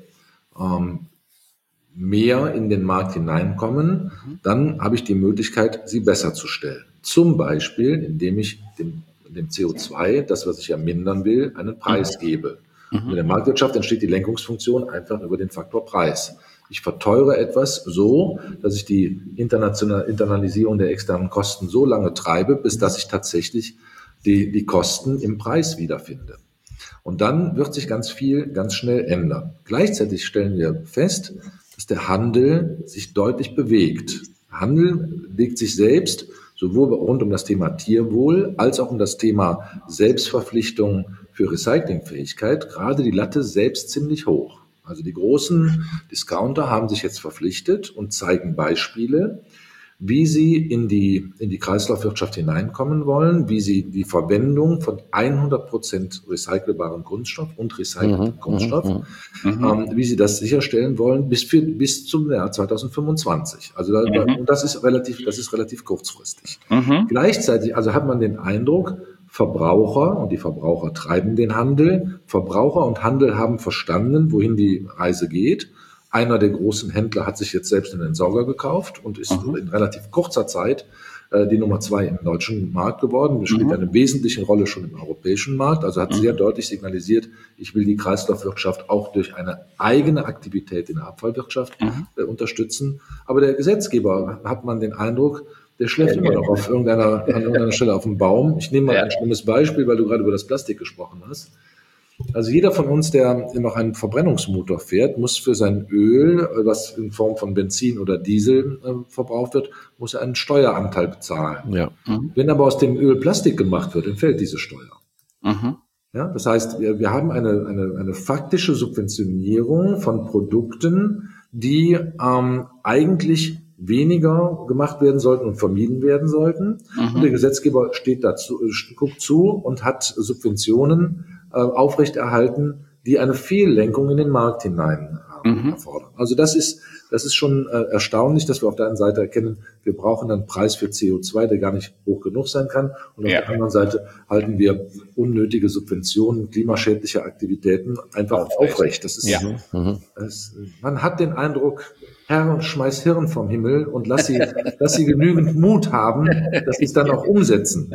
mehr in den Markt hineinkommen, dann habe ich die Möglichkeit, sie besser zu stellen. Zum Beispiel, indem ich dem CO2, das, was ich ja mindern will, einen Preis gebe. Und in der Marktwirtschaft entsteht die Lenkungsfunktion einfach über den Faktor Preis. Ich verteure etwas so, dass ich die Internalisierung der externen Kosten so lange treibe, bis dass ich tatsächlich die Kosten im Preis wiederfinde. Und dann wird sich ganz viel ganz schnell ändern. Gleichzeitig stellen wir fest, dass der Handel sich deutlich bewegt. Handel bewegt sich selbst sowohl rund um das Thema Tierwohl als auch um das Thema Selbstverpflichtung für Recyclingfähigkeit gerade die Latte selbst ziemlich hoch. Also die großen Discounter haben sich jetzt verpflichtet und zeigen Beispiele, wie sie in die Kreislaufwirtschaft hineinkommen wollen, wie sie die Verwendung von 100% recycelbarem Kunststoff und recyceltem Kunststoff, wie sie das sicherstellen wollen bis zum Jahr 2025. Also und das ist relativ kurzfristig. Gleichzeitig also hat man den Eindruck, Verbraucher und die Verbraucher treiben den Handel. Verbraucher und Handel haben verstanden, wohin die Reise geht. Einer der großen Händler hat sich jetzt selbst einen Entsorger gekauft und ist in relativ kurzer Zeit die Nummer 2 im deutschen Markt geworden. Das spielt eine wesentliche Rolle schon im europäischen Markt. Also hat sehr deutlich signalisiert, ich will die Kreislaufwirtschaft auch durch eine eigene Aktivität in der Abfallwirtschaft unterstützen. Aber der Gesetzgeber, hat man den Eindruck, der schläft immer noch an irgendeiner Stelle auf dem Baum. Ich nehme mal ein schlimmes Beispiel, weil du gerade über das Plastik gesprochen hast. Also jeder von uns, der noch einen Verbrennungsmotor fährt, muss für sein Öl, was in Form von Benzin oder Diesel verbraucht wird, muss er einen Steueranteil bezahlen. Ja. Wenn aber aus dem Öl Plastik gemacht wird, entfällt diese Steuer. Ja, das heißt, wir haben eine faktische Subventionierung von Produkten, die eigentlich weniger gemacht werden sollten und vermieden werden sollten. Und der Gesetzgeber steht dazu, guckt zu und hat Subventionen aufrechterhalten, die eine Fehllenkung in den Markt hinein erfordern. Also das ist schon erstaunlich, dass wir auf der einen Seite erkennen, wir brauchen einen Preis für CO2, der gar nicht hoch genug sein kann. Und auf der anderen Seite halten wir unnötige Subventionen klimaschädlicher Aktivitäten einfach aufrecht. Das ist, man hat den Eindruck, Herr, schmeiß Hirn vom Himmel und lass sie genügend Mut haben, dass sie es dann auch umsetzen.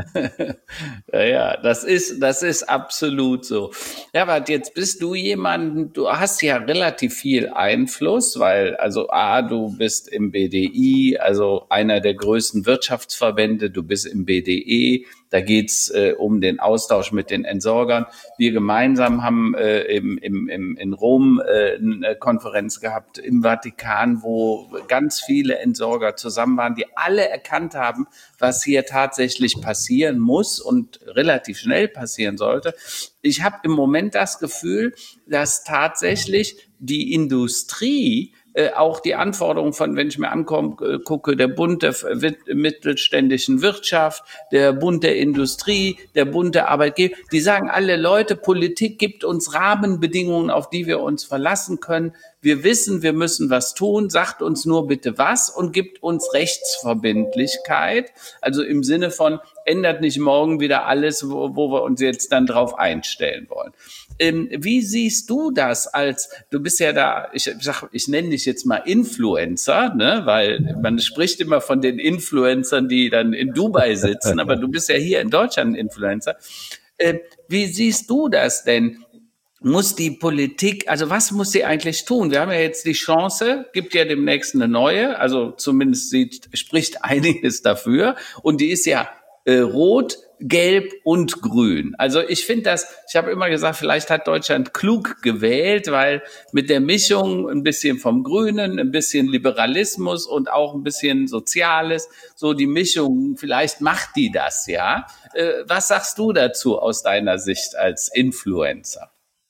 Ja, das ist absolut so. Ja, aber jetzt bist du jemand, du hast ja relativ viel Einfluss, weil, also du bist im BDI, also einer der größten Wirtschaftsverbände, du bist im BDE, da geht's um den Austausch mit den Entsorgern. Wir gemeinsam haben in Rom eine Konferenz gehabt im Vatikan, wo ganz viele Entsorger zusammen waren, die alle erkannt haben, was hier tatsächlich passieren muss und relativ schnell passieren sollte. Ich habe im Moment das Gefühl, dass tatsächlich die Industrie auch die Anforderungen von, wenn ich mir gucke, der Bund der mittelständischen Wirtschaft, der Bund der Industrie, der Bund der Arbeitgeber, die sagen alle Leute, Politik gibt uns Rahmenbedingungen, auf die wir uns verlassen können. Wir wissen, wir müssen was tun, sagt uns nur bitte was und gibt uns Rechtsverbindlichkeit. Also im Sinne von, ändert nicht morgen wieder alles, wo wir uns jetzt dann drauf einstellen wollen. Wie siehst du das du bist ja da, ich nenne dich jetzt mal Influencer, ne, weil man spricht immer von den Influencern, die dann in Dubai sitzen, aber du bist ja hier in Deutschland ein Influencer. Wie siehst du das denn? Muss die Politik, also was muss sie eigentlich tun? Wir haben ja jetzt die Chance, gibt ja demnächst eine neue, also zumindest spricht einiges dafür und die ist ja rot, gelb und grün. Also ich finde ich habe immer gesagt, vielleicht hat Deutschland klug gewählt, weil mit der Mischung ein bisschen vom Grünen, ein bisschen Liberalismus und auch ein bisschen Soziales, so die Mischung, vielleicht macht die das, ja. Was sagst du dazu aus deiner Sicht als Influencer?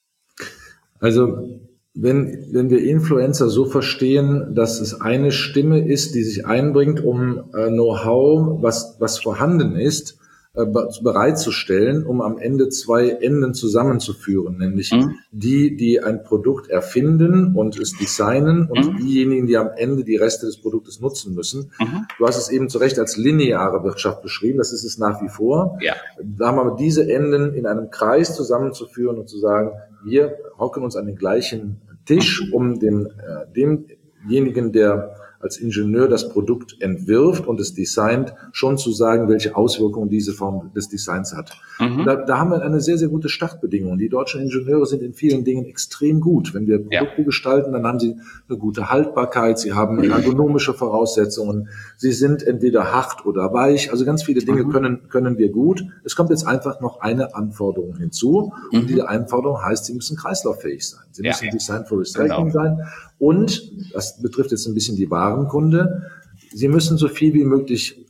Also wenn wir Influencer so verstehen, dass es eine Stimme ist, die sich einbringt, um Know-how, was vorhanden ist, bereitzustellen, um am Ende zwei Enden zusammenzuführen, nämlich die ein Produkt erfinden und es designen und diejenigen, die am Ende die Reste des Produktes nutzen müssen. Du hast es eben zu Recht als lineare Wirtschaft beschrieben, das ist es nach wie vor. Ja. Da haben wir diese Enden in einem Kreis zusammenzuführen und zu sagen, wir hocken uns an den gleichen Tisch, um demjenigen, der als Ingenieur das Produkt entwirft und es designt, schon zu sagen, welche Auswirkungen diese Form des Designs hat. Da haben wir eine sehr, sehr gute Startbedingung. Die deutschen Ingenieure sind in vielen Dingen extrem gut. Wenn wir Produkte gestalten, dann haben sie eine gute Haltbarkeit, sie haben ergonomische Voraussetzungen, sie sind entweder hart oder weich, also ganz viele Dinge können wir gut. Es kommt jetzt einfach noch eine Anforderung hinzu und diese Anforderung heißt, sie müssen kreislauffähig sein. Sie müssen Design for Recycling sein. Und, das betrifft jetzt ein bisschen die Warenkunde, sie müssen so viel wie möglich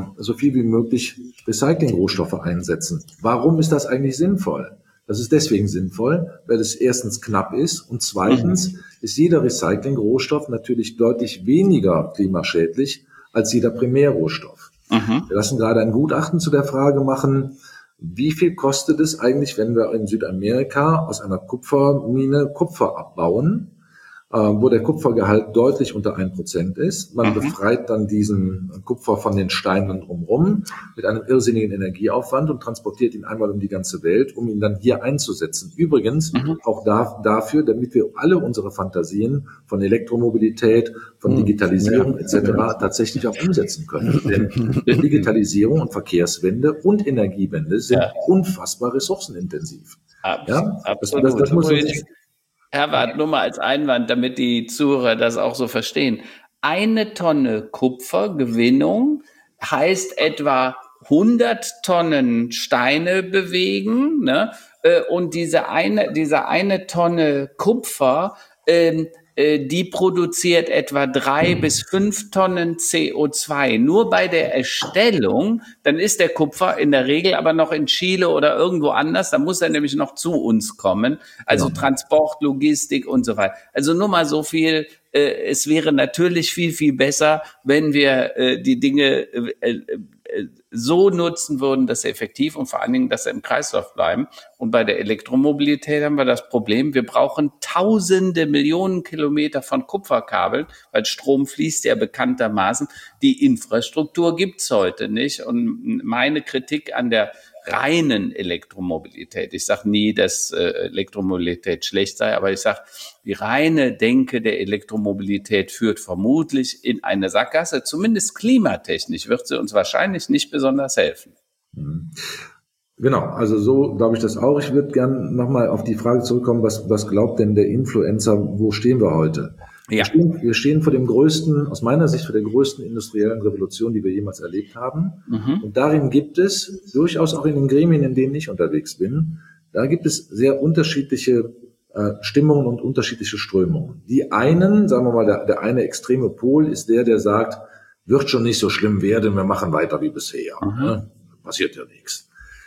Recyclingrohstoffe einsetzen. Warum ist das eigentlich sinnvoll? Das ist deswegen sinnvoll, weil es erstens knapp ist und zweitens ist jeder Recyclingrohstoff natürlich deutlich weniger klimaschädlich als jeder Primärrohstoff. Wir lassen gerade ein Gutachten zu der Frage machen, wie viel kostet es eigentlich, wenn wir in Südamerika aus einer Kupfermine Kupfer abbauen, wo der Kupfergehalt deutlich unter 1% ist. Man befreit dann diesen Kupfer von den Steinen drumherum mit einem irrsinnigen Energieaufwand und transportiert ihn einmal um die ganze Welt, um ihn dann hier einzusetzen. Übrigens auch dafür, damit wir alle unsere Fantasien von Elektromobilität, von Digitalisierung etc. tatsächlich auch umsetzen können. Denn Digitalisierung und Verkehrswende und Energiewende sind unfassbar ressourcenintensiv. Absolut. Das muss uns Herbert, nur mal als Einwand, damit die Zuhörer das auch so verstehen. 1 Tonne Kupfergewinnung heißt etwa 100 Tonnen Steine bewegen, ne? Und diese eine Tonne Kupfer, die produziert etwa 3 bis 5 Tonnen CO2. Nur bei der Erstellung, dann ist der Kupfer in der Regel aber noch in Chile oder irgendwo anders, da muss er nämlich noch zu uns kommen. Also Transport, Logistik und so weiter. Also nur mal so viel, es wäre natürlich viel, viel besser, wenn wir die Dinge so nutzen würden, dass sie effektiv und vor allen Dingen, dass sie im Kreislauf bleiben. Und bei der Elektromobilität haben wir das Problem, wir brauchen tausende, Millionen Kilometer von Kupferkabeln, weil Strom fließt ja bekanntermaßen. Die Infrastruktur gibt's heute nicht. Und meine Kritik an der reinen Elektromobilität, ich sage nie, dass Elektromobilität schlecht sei, aber ich sage, die reine Denke der Elektromobilität führt vermutlich in eine Sackgasse, zumindest klimatechnisch wird sie uns wahrscheinlich nicht besonders helfen. Genau, also so glaube ich das auch. Ich würde gerne nochmal auf die Frage zurückkommen, was glaubt denn der Influencer, wo stehen wir heute? Ja. Wir stehen vor dem größten, aus meiner Sicht vor der größten industriellen Revolution, die wir jemals erlebt haben. Und darin gibt es, durchaus auch in den Gremien, in denen ich unterwegs bin, da gibt es sehr unterschiedliche Stimmungen und unterschiedliche Strömungen. Die einen, sagen wir mal, der eine extreme Pol ist der sagt, wird schon nicht so schlimm werden, wir machen weiter wie bisher. Ne? Passiert ja nichts.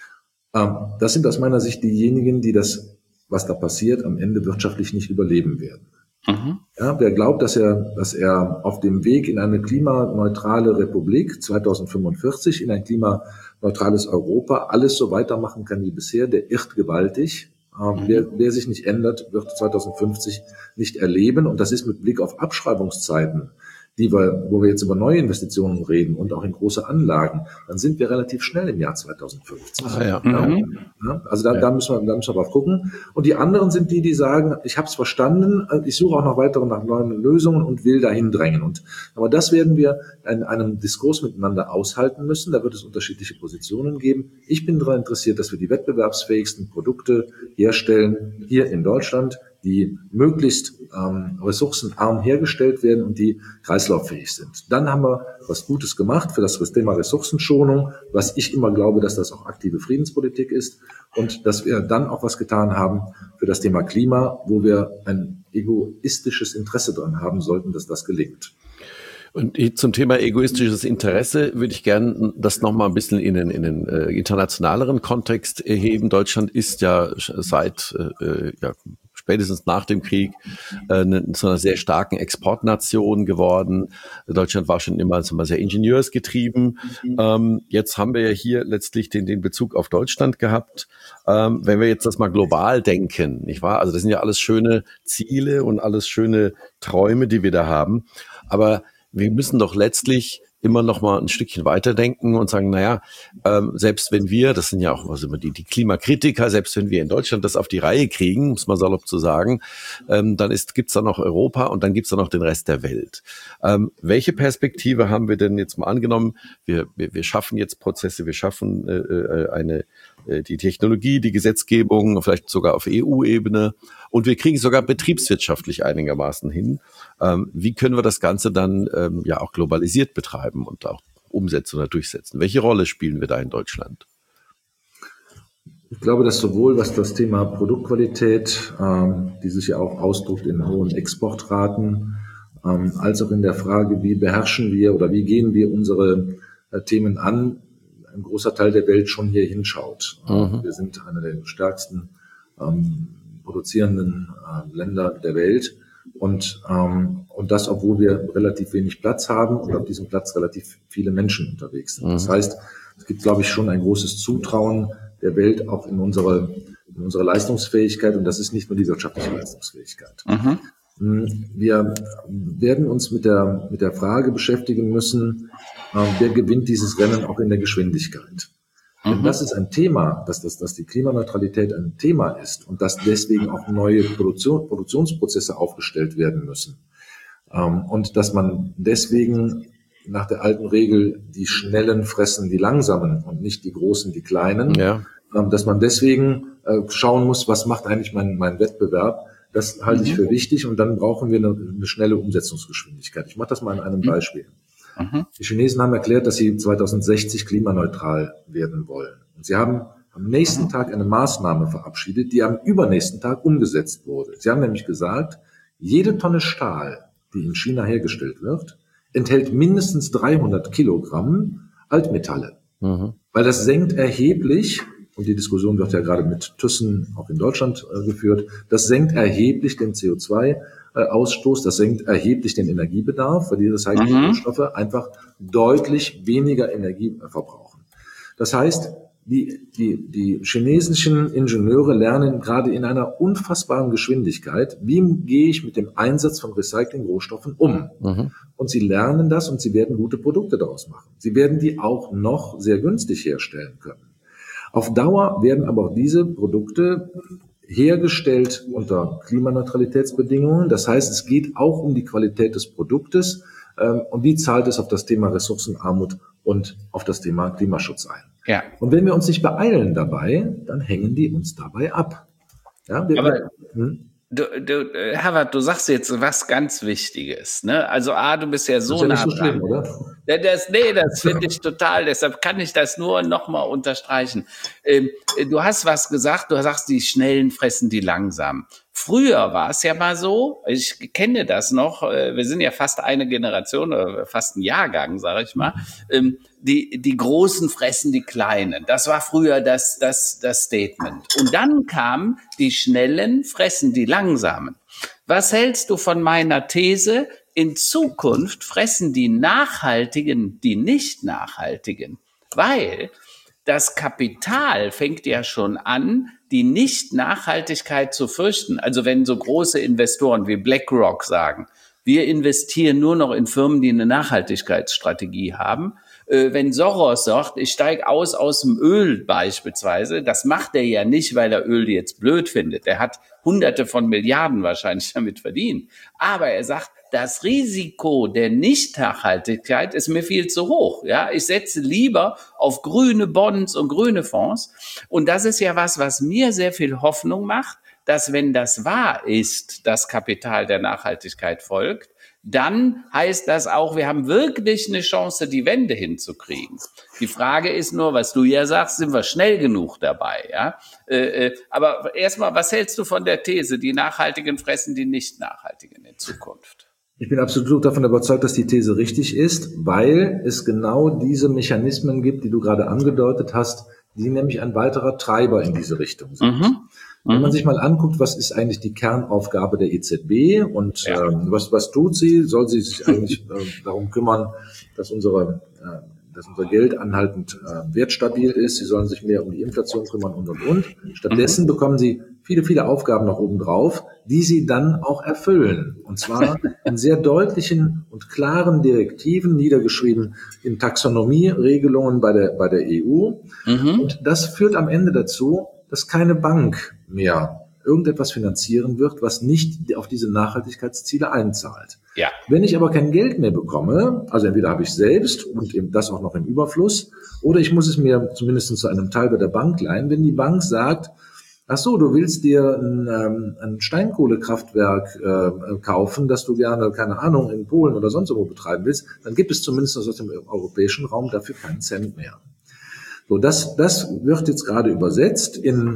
Das sind aus meiner Sicht diejenigen, die das, was da passiert, am Ende wirtschaftlich nicht überleben werden. Ja, wer glaubt, dass er auf dem Weg in eine klimaneutrale Republik 2045, in ein klimaneutrales Europa, alles so weitermachen kann wie bisher, der irrt gewaltig. Wer sich nicht ändert, wird 2050 nicht erleben. Und das ist mit Blick auf Abschreibungszeiten, wo wir jetzt über neue Investitionen reden und auch in große Anlagen, dann sind wir relativ schnell im Jahr 2050. Also da müssen wir drauf gucken. Und die anderen sind die sagen, ich habe es verstanden, ich suche auch noch weitere nach neuen Lösungen und will dahin drängen. Aber das werden wir in einem Diskurs miteinander aushalten müssen. Da wird es unterschiedliche Positionen geben. Ich bin daran interessiert, dass wir die wettbewerbsfähigsten Produkte herstellen hier in Deutschland, die möglichst ressourcenarm hergestellt werden und die kreislauffähig sind. Dann haben wir was Gutes gemacht für das Thema Ressourcenschonung, was ich immer glaube, dass das auch aktive Friedenspolitik ist und dass wir dann auch was getan haben für das Thema Klima, wo wir ein egoistisches Interesse dran haben sollten, dass das gelingt. Und zum Thema egoistisches Interesse würde ich gerne das nochmal ein bisschen in den internationaleren Kontext heben. Deutschland ist ja seit spätestens nach dem Krieg zu einer sehr starken Exportnation geworden. Deutschland war schon immer sehr ingenieursgetrieben. Jetzt haben wir ja hier letztlich den Bezug auf Deutschland gehabt. Wenn wir jetzt das mal global denken, nicht wahr? Also das sind ja alles schöne Ziele und alles schöne Träume, die wir da haben. Aber wir müssen doch letztlich immer noch mal ein Stückchen weiterdenken und sagen, selbst wenn wir, das sind ja auch immer die Klimakritiker, selbst wenn wir in Deutschland das auf die Reihe kriegen, muss man salopp zu sagen, dann gibt's da noch Europa und dann gibt's da noch den Rest der Welt. Welche Perspektive haben wir denn jetzt mal angenommen? Wir schaffen jetzt Prozesse, wir schaffen die Technologie, die Gesetzgebung, vielleicht sogar auf EU-Ebene und wir kriegen sogar betriebswirtschaftlich einigermaßen hin. Wie können wir das Ganze dann auch globalisiert betreiben und auch umsetzen oder durchsetzen? Welche Rolle spielen wir da in Deutschland? Ich glaube, dass sowohl was das Thema Produktqualität, die sich ja auch ausdrückt in hohen Exportraten, als auch in der Frage, wie beherrschen wir oder wie gehen wir unsere Themen an, ein großer Teil der Welt schon hier hinschaut. Wir sind einer der stärksten produzierenden Länder der Welt und das, obwohl wir relativ wenig Platz haben und auf diesem Platz relativ viele Menschen unterwegs sind. Das heißt, es gibt, glaube ich, schon ein großes Zutrauen der Welt auch in unsere Leistungsfähigkeit und das ist nicht nur die wirtschaftliche Leistungsfähigkeit. Wir werden uns mit der Frage beschäftigen müssen, wer gewinnt dieses Rennen auch in der Geschwindigkeit. Denn das ist ein Thema, dass die Klimaneutralität ein Thema ist und dass deswegen auch neue Produktionsprozesse aufgestellt werden müssen. Und dass man deswegen nach der alten Regel die Schnellen fressen die Langsamen und nicht die Großen die Kleinen. Ja. Dass man deswegen schauen muss, was macht eigentlich mein Wettbewerb. Das halte ich für wichtig und dann brauchen wir eine schnelle Umsetzungsgeschwindigkeit. Ich mache das mal an einem Beispiel. Die Chinesen haben erklärt, dass sie 2060 klimaneutral werden wollen. Und sie haben am nächsten Tag eine Maßnahme verabschiedet, die am übernächsten Tag umgesetzt wurde. Sie haben nämlich gesagt, jede Tonne Stahl, die in China hergestellt wird, enthält mindestens 300 Kilogramm Altmetalle. Weil das senkt erheblich, und die Diskussion wird ja gerade mit Thyssen auch in Deutschland geführt, das senkt erheblich den CO2-Ausstoß, das senkt erheblich den Energiebedarf, weil diese Rohstoffe einfach deutlich weniger Energie verbrauchen. Das heißt, die chinesischen Ingenieure lernen gerade in einer unfassbaren Geschwindigkeit, wie gehe ich mit dem Einsatz von Recycling-Rohstoffen um. Und sie lernen das und sie werden gute Produkte daraus machen. Sie werden die auch noch sehr günstig herstellen können. Auf Dauer werden aber auch diese Produkte hergestellt unter Klimaneutralitätsbedingungen. Das heißt, es geht auch um die Qualität des Produktes und die zahlt es auf das Thema Ressourcenarmut und auf das Thema Klimaschutz ein. Ja. Und wenn wir uns nicht beeilen dabei, dann hängen die uns dabei ab. Ja, Herbert, du sagst jetzt was ganz Wichtiges, ne? Also du bist ja so nah dran. Das ist ja nicht so schlimm, oder? Das finde ich total, deshalb kann ich das nur nochmal unterstreichen. Du hast was gesagt, du sagst, die Schnellen fressen die Langsamen. Früher war es ja mal so, ich kenne das noch, wir sind ja fast eine Generation oder fast ein Jahrgang, sage ich mal, die Großen fressen die Kleinen. Das war früher das Statement. Und dann kam, die Schnellen fressen die Langsamen. Was hältst du von meiner These? In Zukunft fressen die Nachhaltigen die Nicht-Nachhaltigen, weil das Kapital fängt ja schon an, die Nicht-Nachhaltigkeit zu fürchten. Also wenn so große Investoren wie BlackRock sagen, wir investieren nur noch in Firmen, die eine Nachhaltigkeitsstrategie haben. Wenn Soros sagt, ich steige aus dem Öl beispielsweise, das macht er ja nicht, weil er Öl jetzt blöd findet. Er hat Hunderte von Milliarden wahrscheinlich damit verdient. Aber er sagt, das Risiko der Nicht-Nachhaltigkeit ist mir viel zu hoch. Ja, ich setze lieber auf grüne Bonds und grüne Fonds. Und das ist ja was mir sehr viel Hoffnung macht, dass wenn das wahr ist, das Kapital der Nachhaltigkeit folgt, dann heißt das auch, wir haben wirklich eine Chance, die Wende hinzukriegen. Die Frage ist nur, was du ja sagst, sind wir schnell genug dabei? Ja? Aber erstmal, was hältst du von der These, die Nachhaltigen fressen die Nicht-Nachhaltigen in Zukunft? Ich bin absolut davon überzeugt, dass die These richtig ist, weil es genau diese Mechanismen gibt, die du gerade angedeutet hast, die nämlich ein weiterer Treiber in diese Richtung sind. Wenn man sich mal anguckt, was ist eigentlich die Kernaufgabe der EZB und was tut sie, soll sie sich eigentlich darum kümmern, dass unser Geld anhaltend wertstabil ist. Sie sollen sich mehr um die Inflation kümmern und. Stattdessen bekommen sie viele, viele Aufgaben noch obendrauf, die sie dann auch erfüllen. Und zwar in sehr deutlichen und klaren Direktiven, niedergeschrieben in Taxonomie-Regelungen bei der EU. Und das führt am Ende dazu, dass keine Bank mehr irgendetwas finanzieren wird, was nicht auf diese Nachhaltigkeitsziele einzahlt. Ja. Wenn ich aber kein Geld mehr bekomme, also entweder habe ich selbst und eben das auch noch im Überfluss, oder ich muss es mir zumindest zu einem Teil bei der Bank leihen, wenn die Bank sagt, ach so, du willst dir ein Steinkohlekraftwerk kaufen, das du gerne, keine Ahnung, in Polen oder sonst wo betreiben willst, dann gibt es zumindest aus dem europäischen Raum dafür keinen Cent mehr. So, das wird jetzt gerade übersetzt in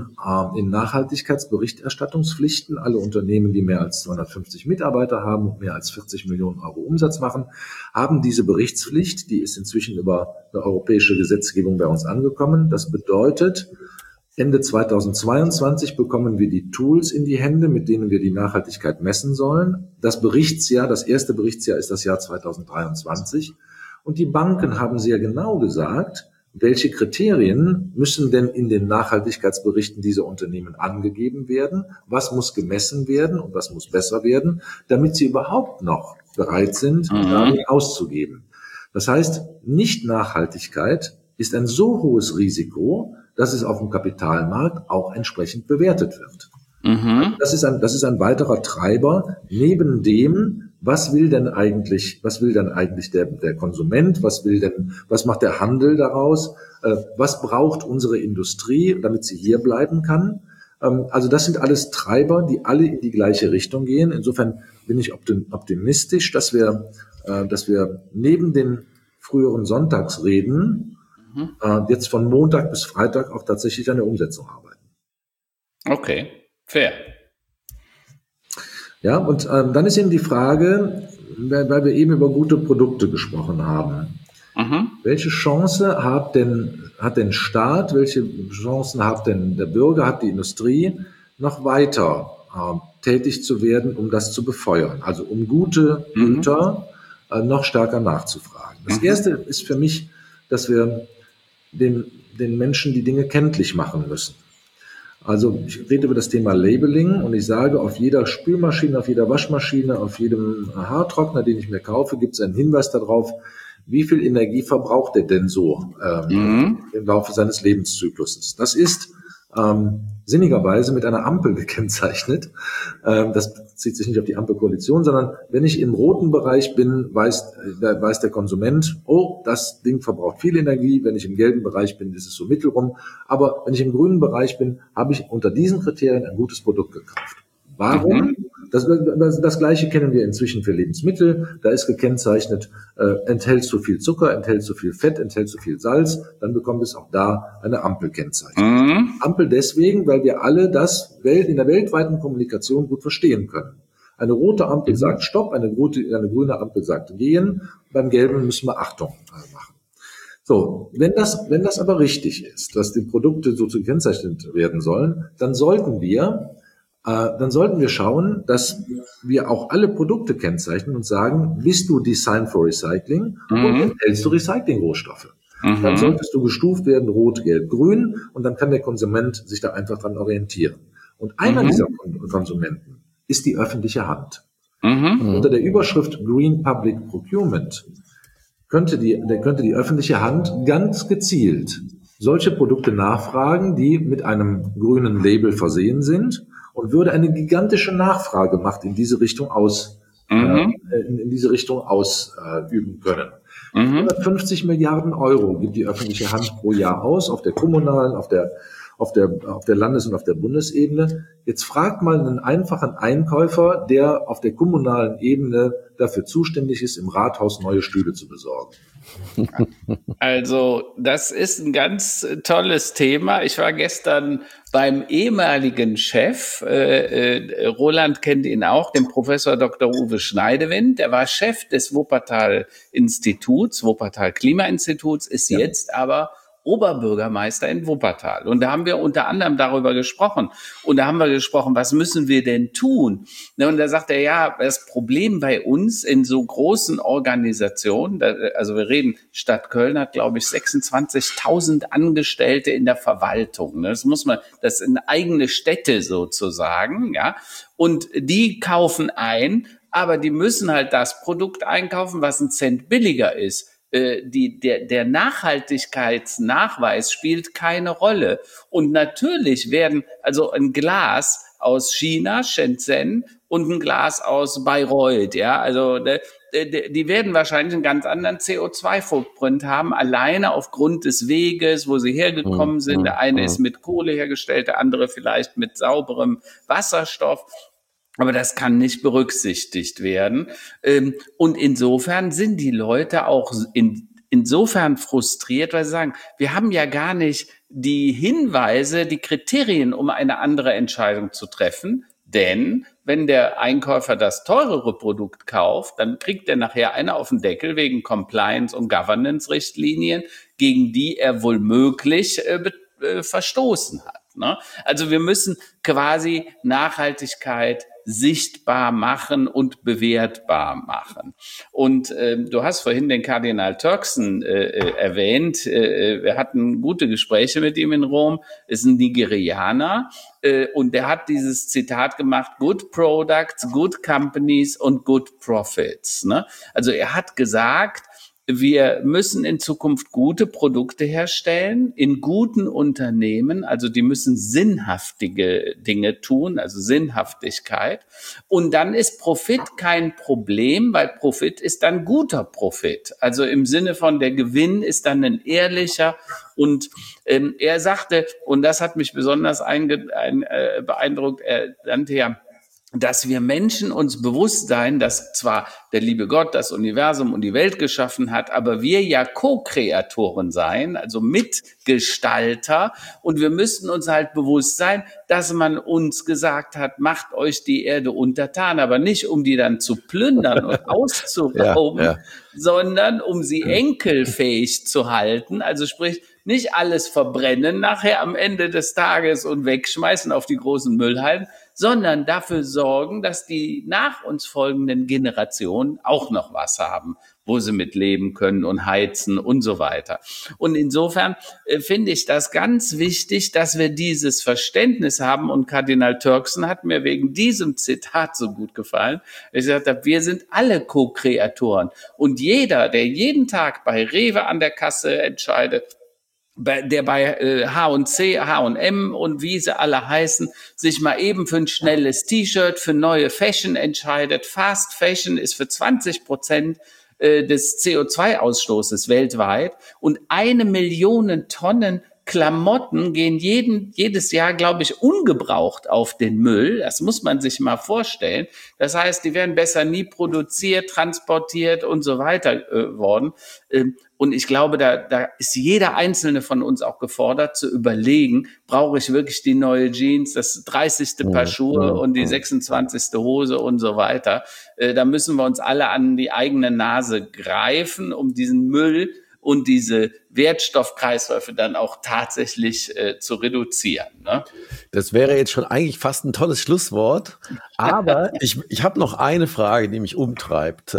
Nachhaltigkeitsberichterstattungspflichten. Alle Unternehmen, die mehr als 250 Mitarbeiter haben und mehr als 40 Millionen Euro Umsatz machen, haben diese Berichtspflicht. Die ist inzwischen über eine europäische Gesetzgebung bei uns angekommen. Das bedeutet, Ende 2022 bekommen wir die Tools in die Hände, mit denen wir die Nachhaltigkeit messen sollen. Das erste Berichtsjahr ist das Jahr 2023. Und die Banken haben sehr genau gesagt, welche Kriterien müssen denn in den Nachhaltigkeitsberichten dieser Unternehmen angegeben werden? Was muss gemessen werden und was muss besser werden, damit sie überhaupt noch bereit sind, Daten auszugeben? Das heißt, Nicht-Nachhaltigkeit ist ein so hohes Risiko, dass es auf dem Kapitalmarkt auch entsprechend bewertet wird. Das ist ein weiterer Treiber neben dem, was will denn eigentlich der Konsument, was macht der Handel daraus, was braucht unsere Industrie, damit sie hier bleiben kann. Also das sind alles Treiber, die alle in die gleiche Richtung gehen. Insofern bin ich optimistisch, dass wir neben den früheren Sonntagsreden jetzt von Montag bis Freitag auch tatsächlich an der Umsetzung arbeiten. Okay, fair. Ja, und dann ist eben die Frage, weil wir eben über gute Produkte gesprochen haben. Welche Chance hat denn Staat, welche Chancen hat denn der Bürger, hat die Industrie, noch weiter tätig zu werden, um das zu befeuern? Also um gute Güter noch stärker nachzufragen. Das Erste ist für mich, dass wir den Menschen die Dinge kenntlich machen müssen. Also ich rede über das Thema Labeling und ich sage, auf jeder Spülmaschine, auf jeder Waschmaschine, auf jedem Haartrockner, den ich mir kaufe, gibt es einen Hinweis darauf, wie viel Energie verbraucht der denn so im Laufe seines Lebenszykluses. Das ist sinnigerweise mit einer Ampel gekennzeichnet. Das zieht sich nicht auf die Ampelkoalition, sondern wenn ich im roten Bereich bin, weiß der Konsument, oh, das Ding verbraucht viel Energie. Wenn ich im gelben Bereich bin, ist es so mittelrum. Aber wenn ich im grünen Bereich bin, habe ich unter diesen Kriterien ein gutes Produkt gekauft. Warum? Das Gleiche kennen wir inzwischen für Lebensmittel. Da ist gekennzeichnet, enthält zu viel Zucker, enthält zu viel Fett, enthält zu viel Salz. Dann bekommt es auch da eine Ampelkennzeichnung. Ampel deswegen, weil wir alle das in der weltweiten Kommunikation gut verstehen können. Eine rote Ampel sagt Stopp, eine grüne Ampel sagt Gehen. Beim Gelben müssen wir Achtung machen. So, wenn das aber richtig ist, dass die Produkte so gekennzeichnet werden sollen, dann sollten wir schauen, dass wir auch alle Produkte kennzeichnen und sagen, bist du Design for Recycling und enthältst du Recyclingrohstoffe. Dann solltest du gestuft werden, rot, gelb, grün, und dann kann der Konsument sich da einfach dran orientieren. Und einer dieser Konsumenten ist die öffentliche Hand. Unter der Überschrift Green Public Procurement könnte die öffentliche Hand ganz gezielt solche Produkte nachfragen, die mit einem grünen Label versehen sind, und würde eine gigantische Nachfragemacht in diese Richtung ausüben können. 150 Milliarden Euro gibt die öffentliche Hand pro Jahr aus, auf der kommunalen, auf der Landes- und auf der Bundesebene. Jetzt fragt mal einen einfachen Einkäufer, der auf der kommunalen Ebene dafür zuständig ist, im Rathaus neue Stühle zu besorgen. Also, das ist ein ganz tolles Thema. Ich war gestern beim ehemaligen Chef, Roland kennt ihn auch, dem Professor Dr. Uwe Schneidewind. Der war Chef des Wuppertal Klimainstituts, ist jetzt aber Oberbürgermeister in Wuppertal. Und da haben wir unter anderem darüber gesprochen. Und da haben wir gesprochen, was müssen wir denn tun? Und da sagt er, ja, das Problem bei uns in so großen Organisationen, also wir reden, Stadt Köln hat, glaube ich, 26.000 Angestellte in der Verwaltung. Das sind eigene Städte sozusagen, ja. Und die kaufen ein, aber die müssen halt das Produkt einkaufen, was einen Cent billiger ist. Der Nachhaltigkeitsnachweis spielt keine Rolle. Und natürlich werden also ein Glas aus China, Shenzhen, und ein Glas aus Bayreuth, ja, also die werden wahrscheinlich einen ganz anderen CO2-Footprint haben, alleine aufgrund des Weges, wo sie hergekommen sind. Der eine ist mit Kohle hergestellt, der andere vielleicht mit sauberem Wasserstoff. Aber das kann nicht berücksichtigt werden. Und insofern sind die Leute auch insofern frustriert, weil sie sagen, wir haben ja gar nicht die Hinweise, die Kriterien, um eine andere Entscheidung zu treffen. Denn wenn der Einkäufer das teurere Produkt kauft, dann kriegt er nachher eine auf den Deckel wegen Compliance- und Governance-Richtlinien, gegen die er womöglich verstoßen hat. Ne? Also wir müssen quasi Nachhaltigkeit sichtbar machen und bewertbar machen. Und du hast vorhin den Kardinal Turkson erwähnt. Wir hatten gute Gespräche mit ihm in Rom. Ist ein Nigerianer und der hat dieses Zitat gemacht: Good products, good companies und good profits. Ne? Also er hat gesagt, wir müssen in Zukunft gute Produkte herstellen, in guten Unternehmen, also die müssen sinnhaftige Dinge tun, also Sinnhaftigkeit. Und dann ist Profit kein Problem, weil Profit ist dann guter Profit. Also im Sinne von der Gewinn ist dann ein ehrlicher. Und er sagte, und das hat mich besonders beeindruckt, er nannte ja, dass wir Menschen uns bewusst sein, dass zwar der liebe Gott das Universum und die Welt geschaffen hat, aber wir ja Co-Kreatoren sein, also Mitgestalter. Und wir müssten uns halt bewusst sein, dass man uns gesagt hat, macht euch die Erde untertan, aber nicht um die dann zu plündern und auszurauben, sondern um sie enkelfähig zu halten. Also sprich, nicht alles verbrennen nachher am Ende des Tages und wegschmeißen auf die großen Müllhalden, sondern dafür sorgen, dass die nach uns folgenden Generationen auch noch was haben, wo sie mit leben können und heizen und so weiter. Und insofern finde ich das ganz wichtig, dass wir dieses Verständnis haben. Und Kardinal Turkson hat mir wegen diesem Zitat so gut gefallen. Ich gesagt habe, wir sind alle Co-Kreatoren. Und jeder, der jeden Tag bei Rewe an der Kasse entscheidet, der bei H&C, H&M und wie sie alle heißen, sich mal eben für ein schnelles T-Shirt, für neue Fashion entscheidet. Fast Fashion ist für 20% des CO2-Ausstoßes weltweit und 1 Million Tonnen Klamotten gehen jedes Jahr, glaube ich, ungebraucht auf den Müll. Das muss man sich mal vorstellen. Das heißt, die werden besser nie produziert, transportiert und so weiter worden. Und ich glaube, da ist jeder Einzelne von uns auch gefordert zu überlegen, brauche ich wirklich die neue Jeans, das 30. Paar Schuhe und die 26. Hose und so weiter. Da müssen wir uns alle an die eigene Nase greifen, um diesen Müll und diese Wertstoffkreisläufe dann auch tatsächlich zu reduzieren. Ne? Das wäre jetzt schon eigentlich fast ein tolles Schlusswort, aber ich habe noch eine Frage, die mich umtreibt.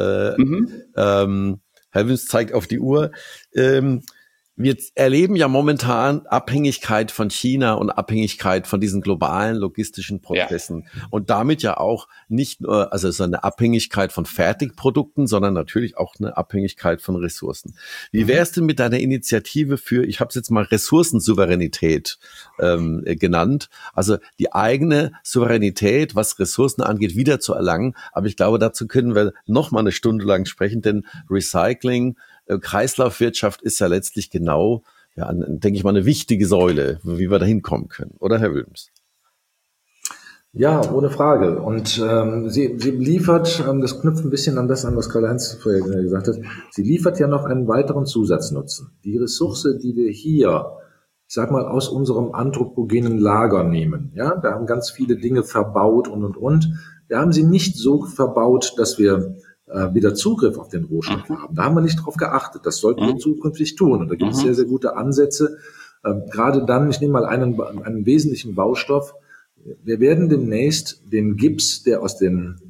Herr Wüns zeigt auf die Uhr. Wir erleben ja momentan Abhängigkeit von China und Abhängigkeit von diesen globalen logistischen Prozessen. Ja. Und damit ja auch nicht nur, also so eine Abhängigkeit von Fertigprodukten, sondern natürlich auch eine Abhängigkeit von Ressourcen. Wie wäre es denn mit deiner Initiative für, ich habe es jetzt mal Ressourcensouveränität genannt, also die eigene Souveränität, was Ressourcen angeht, wieder zu erlangen. Aber ich glaube, dazu können wir noch mal eine Stunde lang sprechen, denn Recycling, Kreislaufwirtschaft ist ja letztlich genau, ja, denke ich mal, eine wichtige Säule, wie wir da hinkommen können. Oder, Herr Wilms? Ja, ohne Frage. Und sie liefert, das knüpft ein bisschen an das an, was Karl-Heinz vorher gesagt hat, sie liefert ja noch einen weiteren Zusatznutzen. Die Ressource, die wir hier, ich sag mal, aus unserem anthropogenen Lager nehmen, ja, da haben ganz viele Dinge verbaut und. Wir haben sie nicht so verbaut, dass wir wieder Zugriff auf den Rohstoff haben. Da haben wir nicht drauf geachtet. Das sollten wir zukünftig tun. Und da gibt es sehr, sehr gute Ansätze. Gerade dann, ich nehme mal einen wesentlichen Baustoff. Wir werden demnächst den Gips, der aus den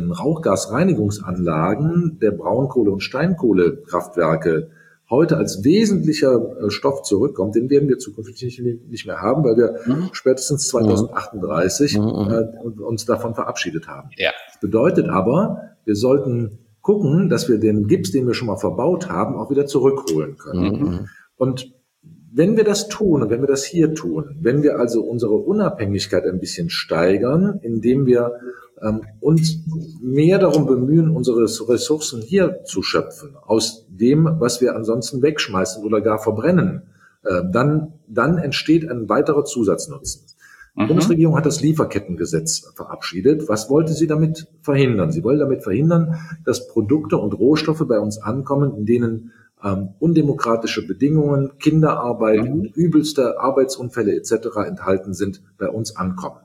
Rauchgasreinigungsanlagen der Braunkohle- und Steinkohlekraftwerke heute als wesentlicher Stoff zurückkommt, den werden wir zukünftig nicht mehr haben, weil wir spätestens 2038 uns davon verabschiedet haben. Ja. Das bedeutet aber, wir sollten gucken, dass wir den Gips, den wir schon mal verbaut haben, auch wieder zurückholen können. Und wenn wir das tun und wenn wir das hier tun, wenn wir also unsere Unabhängigkeit ein bisschen steigern, indem wir uns mehr darum bemühen, unsere Ressourcen hier zu schöpfen, aus dem, was wir ansonsten wegschmeißen oder gar verbrennen, dann entsteht ein weiterer Zusatznutzen. Die Bundesregierung hat das Lieferkettengesetz verabschiedet. Was wollte sie damit verhindern? Sie wollte damit verhindern, dass Produkte und Rohstoffe bei uns ankommen, in denen undemokratische Bedingungen, Kinderarbeit und übelste Arbeitsunfälle etc. enthalten sind, bei uns ankommen.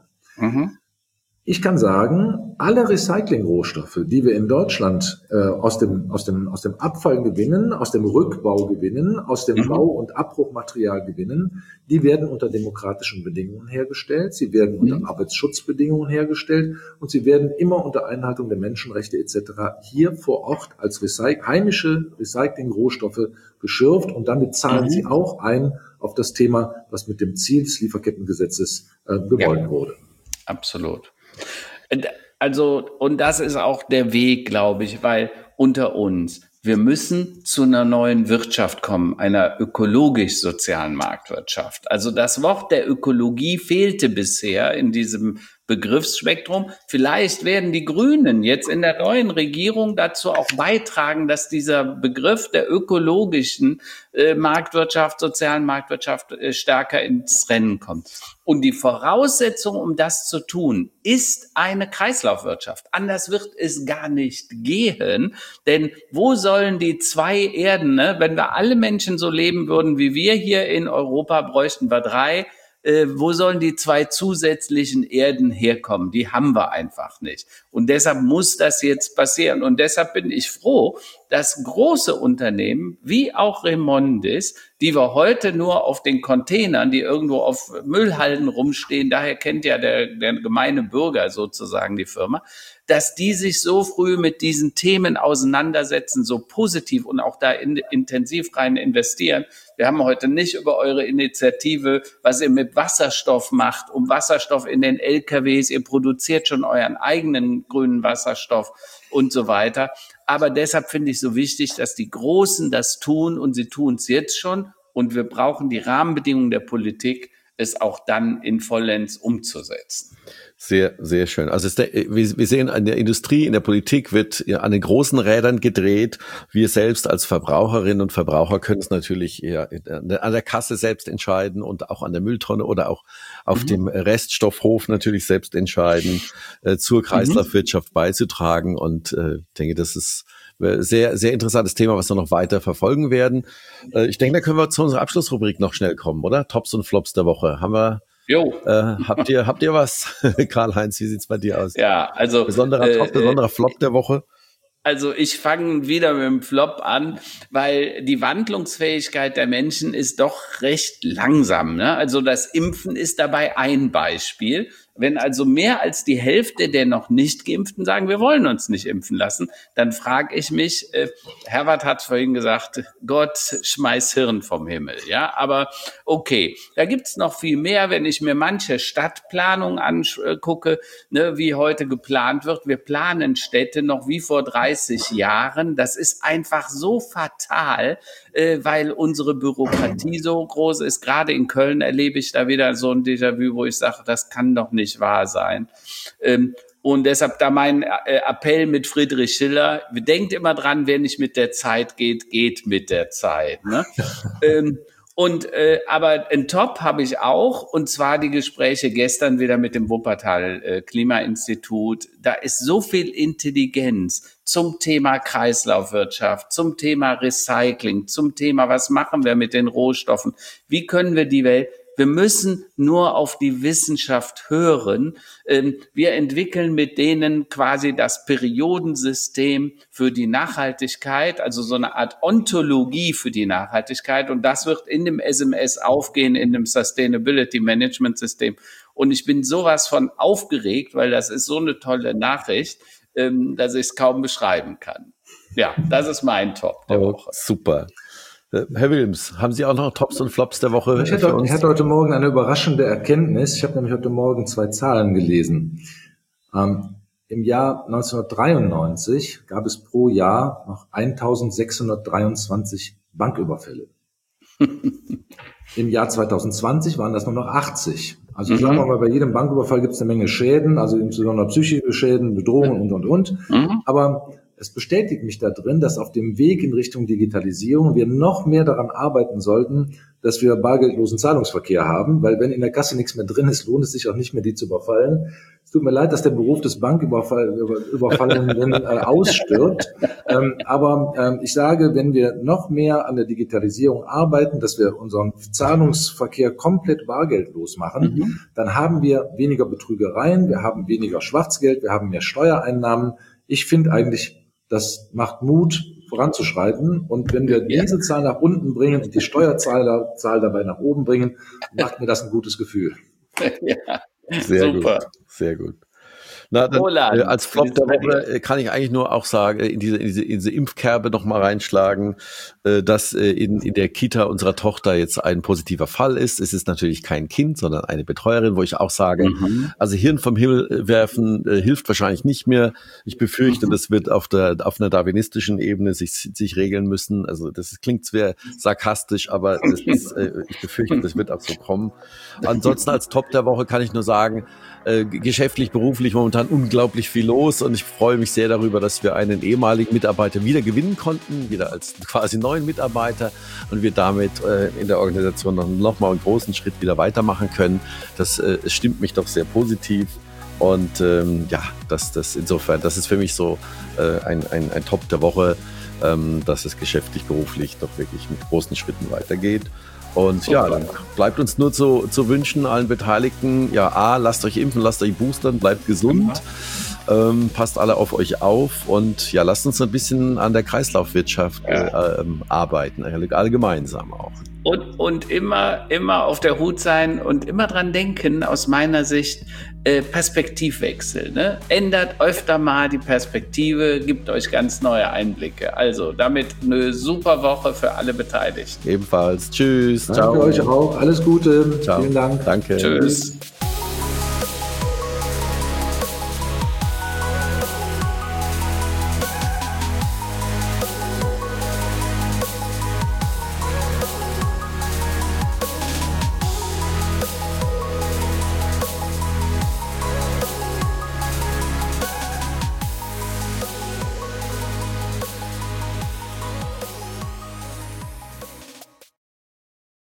Ich kann sagen, alle Recyclingrohstoffe, die wir in Deutschland aus dem Abfall gewinnen, aus dem Rückbau gewinnen, aus dem Bau- und Abbruchmaterial gewinnen, die werden unter demokratischen Bedingungen hergestellt, sie werden unter Arbeitsschutzbedingungen hergestellt und sie werden immer unter Einhaltung der Menschenrechte etc. hier vor Ort als heimische Recyclingrohstoffe geschürft und damit zahlen sie auch ein auf das Thema, was mit dem Ziel des Lieferkettengesetzes gewollt wurde. Absolut. Also, und das ist auch der Weg, glaube ich, weil unter uns, wir müssen zu einer neuen Wirtschaft kommen, einer ökologisch-sozialen Marktwirtschaft. Also das Wort der Ökologie fehlte bisher in diesem Begriffsspektrum. Vielleicht werden die Grünen jetzt in der neuen Regierung dazu auch beitragen, dass dieser Begriff der ökologischen Marktwirtschaft, sozialen Marktwirtschaft stärker ins Rennen kommt. Und die Voraussetzung, um das zu tun, ist eine Kreislaufwirtschaft. Anders wird es gar nicht gehen, denn wo sollen die zwei Erden, ne? Wenn wir alle Menschen so leben würden wie wir hier in Europa, bräuchten wir 3. Wo sollen die 2 zusätzlichen Erden herkommen? Die haben wir einfach nicht. Und deshalb muss das jetzt passieren. Und deshalb bin ich froh, dass große Unternehmen wie auch Remondis, die wir heute nur auf den Containern, die irgendwo auf Müllhalden rumstehen, daher kennt ja der gemeine Bürger sozusagen die Firma, dass die sich so früh mit diesen Themen auseinandersetzen, so positiv und auch da intensiv rein investieren. Wir haben heute nicht über eure Initiative, was ihr mit Wasserstoff macht, um Wasserstoff in den LKWs, ihr produziert schon euren eigenen grünen Wasserstoff und so weiter. Aber deshalb finde ich so wichtig, dass die Großen das tun und sie tun es jetzt schon und wir brauchen die Rahmenbedingungen der Politik, es auch dann in vollends umzusetzen. Sehr, sehr schön. Also wir sehen, in der Industrie, in der Politik wird an den großen Rädern gedreht. Wir selbst als Verbraucherinnen und Verbraucher können es natürlich an der Kasse selbst entscheiden und auch an der Mülltonne oder auch auf dem Reststoffhof natürlich selbst entscheiden, zur Kreislaufwirtschaft beizutragen. Und ich denke, das ist sehr, sehr interessantes Thema, was wir noch weiter verfolgen werden. Ich denke, da können wir zu unserer Abschlussrubrik noch schnell kommen, oder? Tops und Flops der Woche. Haben wir? Jo. Habt ihr was? Karl-Heinz, wie sieht's bei dir aus? Ja, also besonderer Top, besonderer Flop der Woche? Also ich fange wieder mit dem Flop an, weil die Wandlungsfähigkeit der Menschen ist doch recht langsam, ne? Also das Impfen ist dabei ein Beispiel. Wenn also mehr als die Hälfte der noch nicht Geimpften sagen, wir wollen uns nicht impfen lassen, dann frage ich mich, Herbert hat vorhin gesagt, Gott schmeiß Hirn vom Himmel, ja, aber okay, da gibt's noch viel mehr, wenn ich mir manche Stadtplanung angucke, ne, wie heute geplant wird. Wir planen Städte noch wie vor 30 Jahren. Das ist einfach so fatal, weil unsere Bürokratie so groß ist. Gerade in Köln erlebe ich da wieder so ein Déjà-vu, wo ich sage, das kann doch nicht wahr sein. Und deshalb da mein Appell mit Friedrich Schiller, denkt immer dran, wer nicht mit der Zeit geht, geht mit der Zeit. Ne? Aber ein Top habe ich auch, und zwar die Gespräche gestern wieder mit dem Wuppertal Klimainstitut. Da ist so viel Intelligenz zum Thema Kreislaufwirtschaft, zum Thema Recycling, zum Thema, was machen wir mit den Rohstoffen, wie können wir die Welt. Wir müssen nur auf die Wissenschaft hören. Wir entwickeln mit denen quasi das Periodensystem für die Nachhaltigkeit, also so eine Art Ontologie für die Nachhaltigkeit. Und das wird in dem SMS aufgehen, in dem Sustainability Management System. Und ich bin sowas von aufgeregt, weil das ist so eine tolle Nachricht, dass ich es kaum beschreiben kann. Ja, das ist mein Top der Woche. Super. Herr Wilms, haben Sie auch noch Tops und Flops der Woche? Ich hatte heute Morgen eine überraschende Erkenntnis. Ich habe nämlich heute Morgen 2 Zahlen gelesen. Im Jahr 1993 gab es pro Jahr noch 1623 Banküberfälle. Im Jahr 2020 waren das nur noch 80. Also sagen wir mal, bei jedem Banküberfall gibt es eine Menge Schäden, also insbesondere psychische Schäden, Bedrohungen und. Aber es bestätigt mich da drin, dass auf dem Weg in Richtung Digitalisierung wir noch mehr daran arbeiten sollten, dass wir bargeldlosen Zahlungsverkehr haben, weil wenn in der Kasse nichts mehr drin ist, lohnt es sich auch nicht mehr, die zu überfallen. Es tut mir leid, dass der Beruf des Banküberfallenden ausstirbt. Aber ich sage, wenn wir noch mehr an der Digitalisierung arbeiten, dass wir unseren Zahlungsverkehr komplett bargeldlos machen, dann haben wir weniger Betrügereien, wir haben weniger Schwarzgeld, wir haben mehr Steuereinnahmen. Ich finde eigentlich, das macht Mut, voranzuschreiten. Und wenn wir diese Zahl nach unten bringen und die Steuerzahl dabei nach oben bringen, macht mir das ein gutes Gefühl. Ja, sehr super. Gut, sehr gut. Na, dann, als Flop der Woche kann ich eigentlich nur auch sagen, in diese Impfkerbe noch mal reinschlagen, dass in der Kita unserer Tochter jetzt ein positiver Fall ist. Es ist natürlich kein Kind, sondern eine Betreuerin, wo ich auch sage, also Hirn vom Himmel werfen hilft wahrscheinlich nicht mehr. Ich befürchte, das wird auf einer darwinistischen Ebene sich regeln müssen. Also das klingt zwar sarkastisch, aber ich befürchte, das wird auch so kommen. Ansonsten als Top der Woche kann ich nur sagen, geschäftlich, beruflich momentan unglaublich viel los und ich freue mich sehr darüber, dass wir einen ehemaligen Mitarbeiter wieder gewinnen konnten, wieder als quasi neuen Mitarbeiter und wir damit in der Organisation noch mal einen großen Schritt wieder weitermachen können. Das stimmt mich doch sehr positiv und das insofern, das ist für mich so ein Top der Woche, dass es geschäftlich, beruflich doch wirklich mit großen Schritten weitergeht. Und ja, dann bleibt uns nur zu wünschen, allen Beteiligten, lasst euch impfen, lasst euch boostern, bleibt gesund, passt alle auf euch auf und ja, lasst uns ein bisschen an der Kreislaufwirtschaft arbeiten, alle gemeinsam auch. Und immer auf der Hut sein und immer dran denken, aus meiner Sicht, Perspektivwechsel. Ne? Ändert öfter mal die Perspektive, gibt euch ganz neue Einblicke. Also damit eine super Woche für alle Beteiligten. Ebenfalls. Tschüss. Danke euch auch. Alles Gute. Ciao. Vielen Dank. Danke. Tschüss.